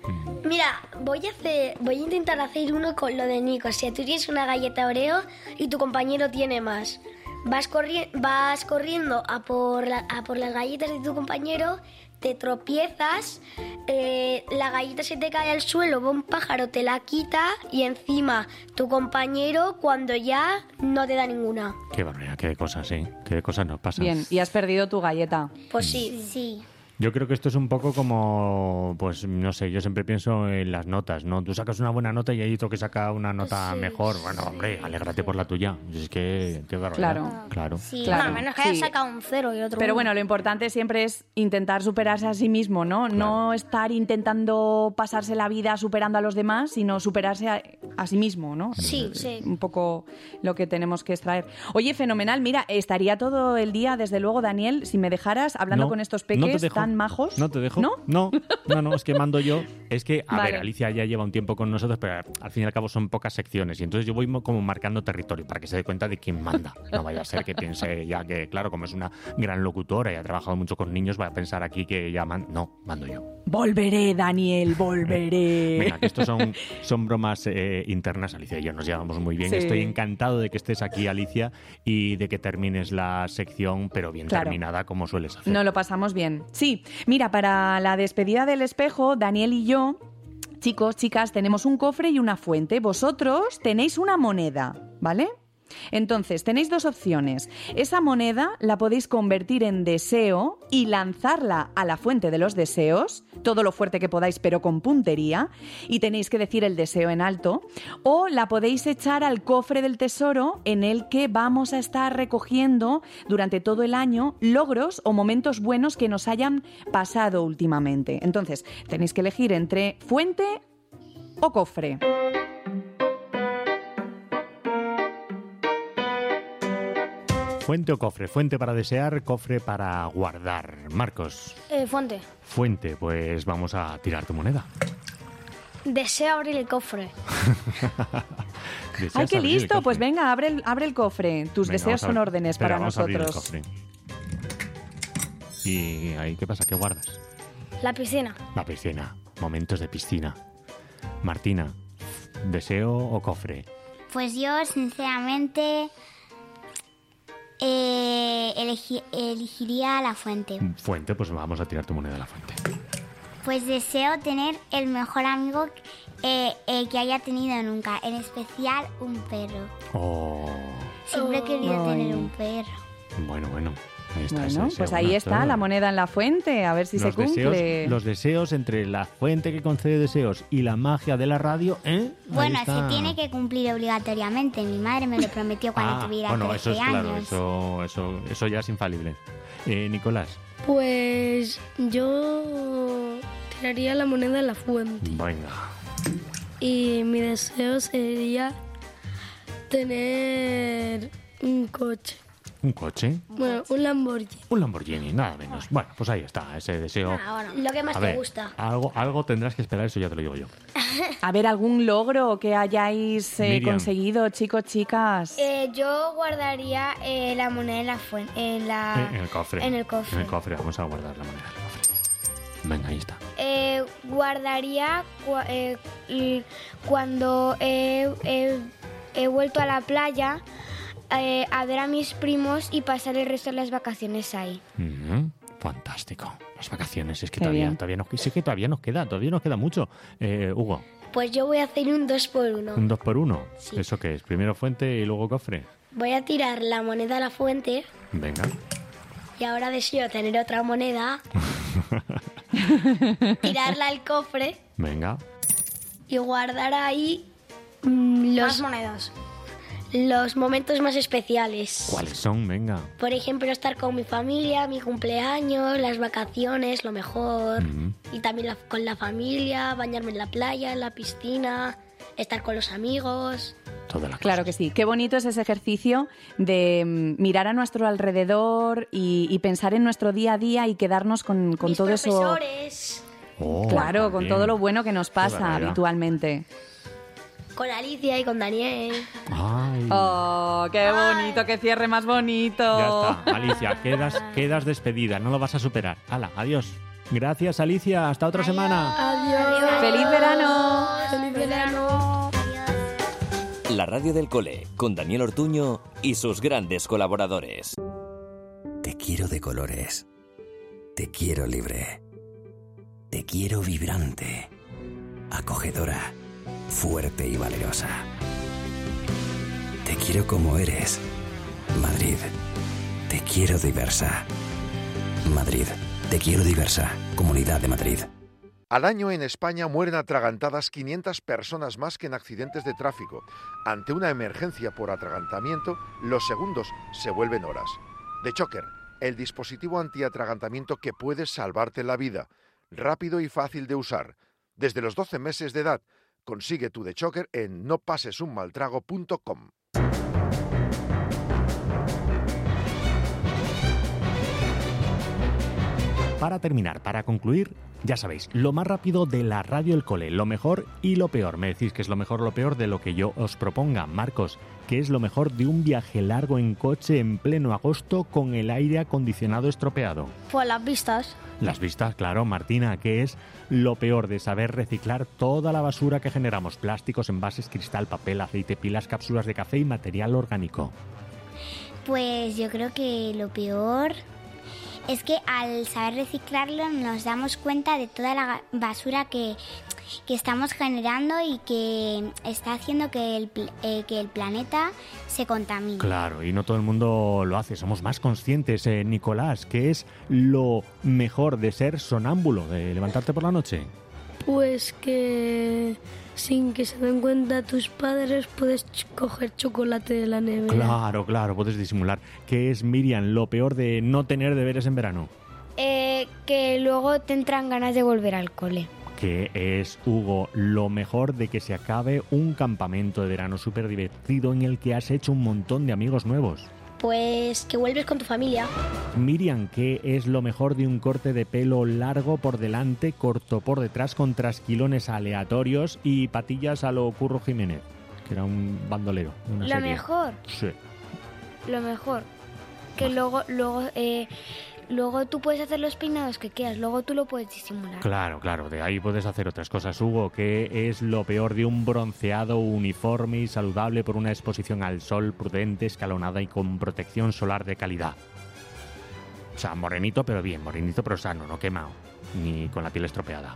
Mira, voy a hacer, voy a intentar hacer uno con lo de Nico. Si tú tienes una galleta Oreo y tu compañero tiene más, vas, corri- vas corriendo a por, la- a por las galletas de tu compañero, te tropiezas, eh, la galleta se te cae al suelo, va un pájaro, te la quita y encima tu compañero cuando ya no te da ninguna. Qué barbaridad, qué cosas, sí. Qué cosas nos pasan. Bien, y has perdido tu galleta. Pues sí. Sí. Yo creo que esto es un poco como, pues no sé, yo siempre pienso en las notas, ¿no? Tú sacas una buena nota y hay otro que saca una nota Sí, mejor. Bueno, hombre, alégrate por la tuya. Es que, qué barbaridad. Claro. Claro. Sí, Claro, bueno, menos que haya sí. sacado un cero y otro Pero uno. bueno, lo importante siempre es intentar superarse a sí mismo, ¿no? No estar intentando pasarse la vida superando a los demás, sino superarse a, a sí mismo, ¿no? Sí, Es sí. un poco lo que tenemos que extraer. Oye, fenomenal. Mira, estaría todo el día, desde luego, Daniel, si me dejaras, hablando No, con estos no te peques dejo. tan majos. No te dejo. ¿No? No, no, no, es que mando yo. Es que, a Vale. ver, Alicia ya lleva un tiempo con nosotros, pero al fin y al cabo son pocas secciones. Y entonces yo voy mo- como marcando territorio para que se dé cuenta de quién manda. No vaya a ser que piense ya que, claro, como es una gran locutora y ha trabajado mucho con niños, va a pensar aquí que ya man... No, mando yo. Volveré, Daniel, volveré. Venga, que estos son, son bromas eh, internas, Alicia y yo nos llevamos muy bien. Sí. Estoy encantado de que estés aquí, Alicia, y de que termines la sección, pero bien Claro. terminada, como sueles hacer. No lo pasamos bien. Sí, mira, para la despedida del espejo, Daniel y yo, chicos, chicas, tenemos un cofre y una fuente. Vosotros tenéis una moneda, ¿vale? Entonces, tenéis dos opciones. Esa moneda la podéis convertir en deseo y lanzarla a la fuente de los deseos, todo lo fuerte que podáis, pero con puntería, y tenéis que decir el deseo en alto, o la podéis echar al cofre del tesoro en el que vamos a estar recogiendo durante todo el año logros o momentos buenos que nos hayan pasado últimamente. Entonces, tenéis que elegir entre fuente o cofre. Fuente o cofre. Fuente para desear, cofre para guardar. Marcos, Eh, fuente. fuente, pues vamos a tirar tu moneda. Deseo abrir el cofre. ¿Deseas ¡Ay, qué abrir el listo! cofre? Pues venga, abre el, abre el cofre. Tus Venga, deseos vamos a son ver. órdenes Espera, para vamos a abrir el nosotros. cofre. ¿Y ahí qué pasa? ¿Qué guardas? La piscina. La piscina. Momentos de piscina. Martina, ¿deseo o cofre? Pues yo, sinceramente, eh, elegi- elegiría la fuente. Fuente, pues vamos a tirar tu moneda a la fuente. Pues deseo tener el mejor amigo eh, eh, que haya tenido nunca, en especial un perro. Oh, Siempre he querido Ay. tener un perro. bueno, bueno. Ahí está ese Bueno, deseo. pues ahí Bueno, está todo. la moneda en la fuente, a ver si los se cumple. deseos, los deseos entre la fuente que concede deseos y la magia de la radio, ¿eh? Ahí Bueno, está. se tiene que cumplir obligatoriamente. Mi madre me lo prometió cuando Ah, tuviera bueno, eso trece es claro, años. eso, eso, eso ya es infalible. Eh, Nicolás, Pues yo tiraría la moneda en la fuente. venga. Y mi deseo sería tener un coche. ¿Un coche? Bueno, un Lamborghini. Un Lamborghini, nada menos. Bueno, pues ahí está, ese deseo. Lo que más A te ver, gusta. Algo, algo tendrás que esperar, eso ya te lo digo yo. A ver, algún logro que hayáis eh, Miriam. conseguido, chicos, chicas. Eh, yo guardaría eh, la moneda en la fuente, en la Eh, en el cofre. en el cofre. En el cofre, vamos a guardar la moneda en el cofre. Venga, ahí está. Eh, guardaría cua- eh, y cuando he, he- he vuelto a la playa eh, a ver a mis primos y pasar el resto de las vacaciones ahí. Ujú, fantástico. Las vacaciones, es que Qué todavía, bien. todavía nos, sí que todavía nos queda, todavía nos queda mucho. Eh, Hugo, Pues yo voy a hacer un dos por uno. un dos por uno. Sí. ¿Eso qué es? Primero fuente y luego cofre. Voy a tirar la moneda a la fuente Venga. y ahora deseo tener otra moneda, tirarla al cofre Venga. y guardar ahí mm, Más los, monedas. los momentos más especiales. ¿Cuáles son? Venga. Por ejemplo, estar con mi familia, mi cumpleaños, las vacaciones, lo mejor. Ujú. Y también la- con la familia, bañarme en la playa, en la piscina, estar con los amigos. toda la Claro que sí. Qué bonito es ese ejercicio de mm, mirar a nuestro alrededor y, y pensar en nuestro día a día y quedarnos con, con Mis todo eso. profesores, Oh, Claro, con también. todo lo bueno que nos pasa barbaridad. habitualmente. con Alicia y con Daniel. Ay. Oh, qué bonito, qué cierre más bonito. Ya está, Alicia, quedas, quedas despedida, no lo vas a superar. Hala, adiós. Gracias, Alicia, hasta otra semana. Adiós. ¡Feliz verano! ¡Feliz verano! La radio del cole, con Daniel Ortuño y sus grandes colaboradores. Te quiero de colores. Te quiero libre. Te quiero vibrante, acogedora, fuerte y valerosa. Te quiero como eres. Madrid, te quiero diversa. Madrid, te quiero diversa. Comunidad de Madrid. Al año en España mueren atragantadas quinientas personas más que en accidentes de tráfico. Ante una emergencia por atragantamiento, los segundos se vuelven horas. The Choker, el dispositivo antiatragantamiento que puede salvarte la vida. Rápido y fácil de usar. Desde los doce meses de edad, consigue tu The Choker en no pases un mal trago punto com. Para terminar, para concluir, ya sabéis, lo más rápido de la radio El Cole, lo mejor y lo peor. Me decís que es lo mejor o lo peor de lo que yo os proponga. Marcos, ¿qué es lo mejor de un viaje largo en coche en pleno agosto con el aire acondicionado estropeado? Pues las vistas. Las vistas, claro. Martina, ¿qué es lo peor de saber reciclar toda la basura que generamos? Plásticos, envases, cristal, papel, aceite, pilas, cápsulas de café y material orgánico. Pues yo creo que lo peor es que al saber reciclarlo nos damos cuenta de toda la basura que, que estamos generando y que está haciendo que el, pl- eh, que el planeta se contamine. Claro, y no todo el mundo lo hace, somos más conscientes. Eh, Nicolás, ¿qué es lo mejor de ser sonámbulo, de levantarte por la noche? Pues que sin que se den cuenta tus padres puedes ch- coger chocolate de la nevera. Claro, claro, puedes disimular. ¿Qué es, Miriam, lo peor de no tener deberes en verano? Eh, que luego te entran ganas de volver al cole. ¿Qué es, Hugo, lo mejor de que se acabe un campamento de verano súper divertido en el que has hecho un montón de amigos nuevos? Pues que vuelves con tu familia. Miriam, ¿qué es lo mejor de un corte de pelo largo por delante, corto por detrás, con trasquilones aleatorios y patillas a lo Curro Jiménez, que era un bandolero? de una Lo serie? mejor, Sí. lo mejor. Que luego, luego, eh, luego tú puedes hacer los peinados que quieras, luego tú lo puedes disimular. Claro, claro, de ahí puedes hacer otras cosas. Hugo, ¿qué es lo peor de un bronceado uniforme y saludable por una exposición al sol prudente, escalonada y con protección solar de calidad? O sea, morenito pero bien, morenito pero sano, no quemado, ni con la piel estropeada.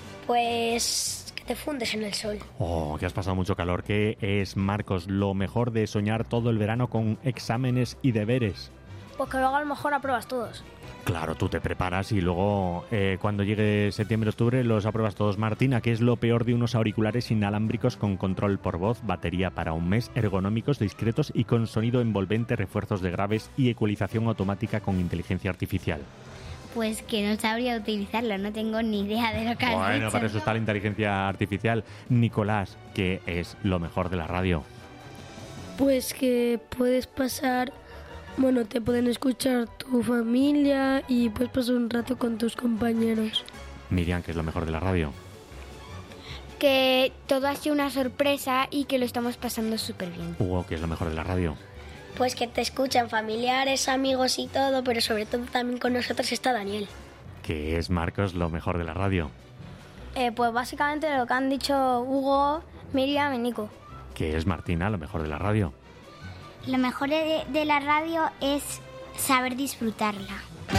Pues que te fundes en el sol. Oh, que has pasado mucho calor. ¿Qué es, Marcos, lo mejor de soñar todo el verano con exámenes y deberes? Pues que luego a lo mejor apruebas todos. Claro, tú te preparas y luego eh, cuando llegue septiembre-octubre los apruebas todos. Martina, ¿qué es lo peor de unos auriculares inalámbricos con control por voz, batería para un mes, ergonómicos, discretos y con sonido envolvente, refuerzos de graves y ecualización automática con inteligencia artificial? Pues que no sabría utilizarlo, no tengo ni idea de lo que has Bueno, dicho. para eso está la inteligencia artificial. Nicolás, ¿qué es lo mejor de la radio? Pues que puedes pasar, bueno, te pueden escuchar tu familia y puedes pasar un rato con tus compañeros. Miriam, ¿qué es lo mejor de la radio? Que todo ha sido una sorpresa y que lo estamos pasando súper bien. Hugo, ¿qué es lo mejor de la radio? Pues que te escuchan familiares, amigos y todo, pero sobre todo también con nosotros está Daniel. ¿Qué es, Marcos, lo mejor de la radio? Eh, pues básicamente lo que han dicho Hugo, Miriam y Nico. ¿Qué es, Martina, lo mejor de la radio? Lo mejor de, de la radio es saber disfrutarla.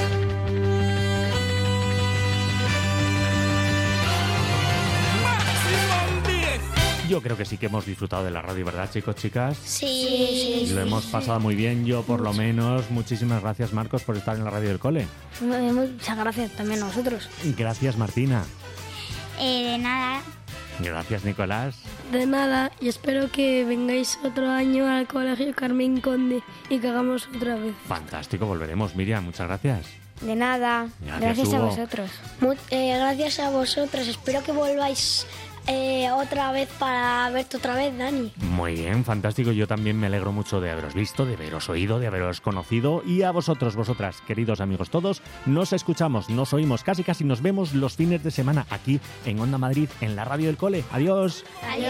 Yo creo que sí que hemos disfrutado de la radio, ¿verdad, chicos, chicas? Sí. Lo hemos pasado muy bien, yo por lo menos. Muchísimas gracias, Marcos, por estar en la radio del cole. Muchas gracias también a vosotros. Gracias, Martina. Eh, de nada. Gracias, Nicolás. De nada, y espero que vengáis otro año al Colegio Carmen Conde y que hagamos otra vez. Fantástico, volveremos. Miriam, muchas gracias. De nada, Gracias, gracias a Hugo. vosotros. Mu- eh, gracias a vosotros. Espero que volváis eh, otra vez para verte otra vez, Dani. Muy bien, fantástico. Yo también me alegro mucho de haberos visto, de haberos oído, de haberos conocido. Y a vosotros, vosotras, queridos amigos todos, nos escuchamos, nos oímos, casi casi nos vemos los fines de semana aquí en Onda Madrid, en la radio del cole. Adiós. Adiós.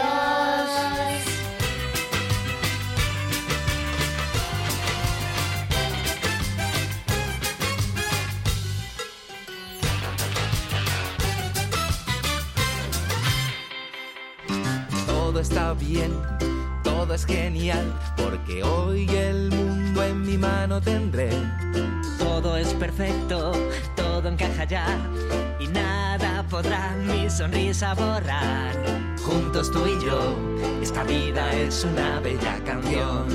Todo está bien, todo es genial, porque hoy el mundo en mi mano tendré. Todo es perfecto, todo encaja ya, y nada podrá mi sonrisa borrar. Juntos tú y yo, esta vida es una bella canción.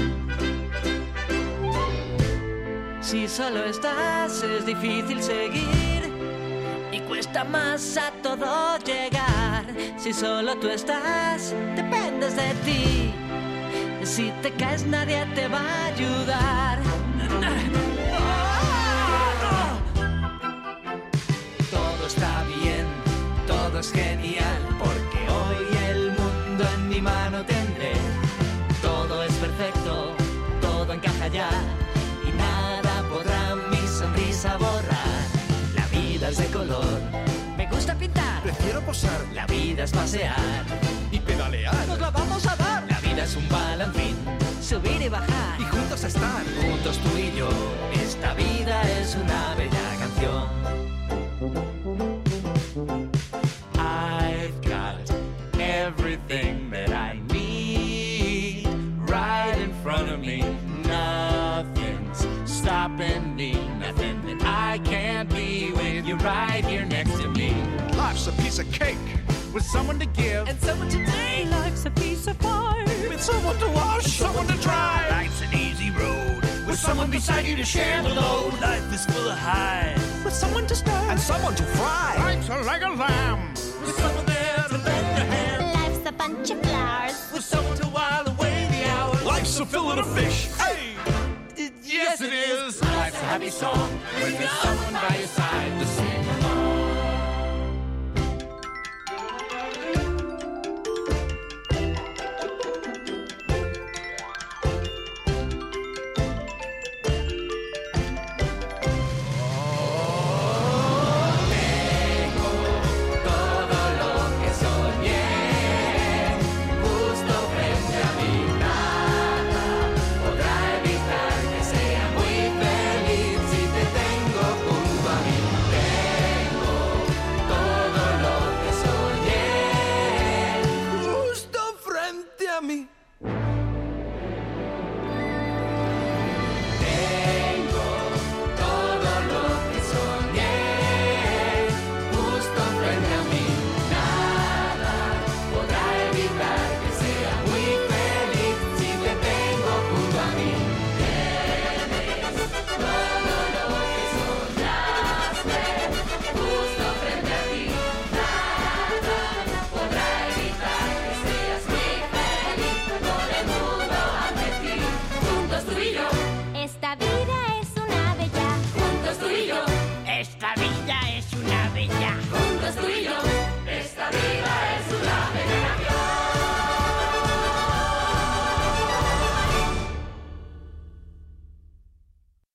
Si solo estás es difícil seguir, y cuesta más a todo llegar. Si solo tú estás, dependes de ti. Si te caes nadie te va a ayudar. Todo está bien, todo es genial, porque hoy el mundo en mi mano tendré. Todo es perfecto, todo encaja ya, y nada podrá mi sonrisa borrar. La vida es de color, me gusta pintar, prefiero posar, la vida es pasear y pedalear. Nos la vamos a dar. La vida es un balancín, subir y bajar, y juntos estar, juntos tú y yo. Esta vida es una bella canción. I've got everything that I need right in front of me. Nothing's stopping me, nothing that I can't be with you right here next to me. Life's a piece of cake with someone to give and someone to take. Life's a piece of pie with someone to wash, someone to dry. Life's an easy road with someone beside you to share the load. Life is full of highs with someone to stir and someone to fry. Life's like a lamb with someone there to lend a hand. Life's a bunch of flowers with someone to while away the hours. Life's a fillet of fish. Hey, yes it is. Life's a happy song when there's someone by your side to sing.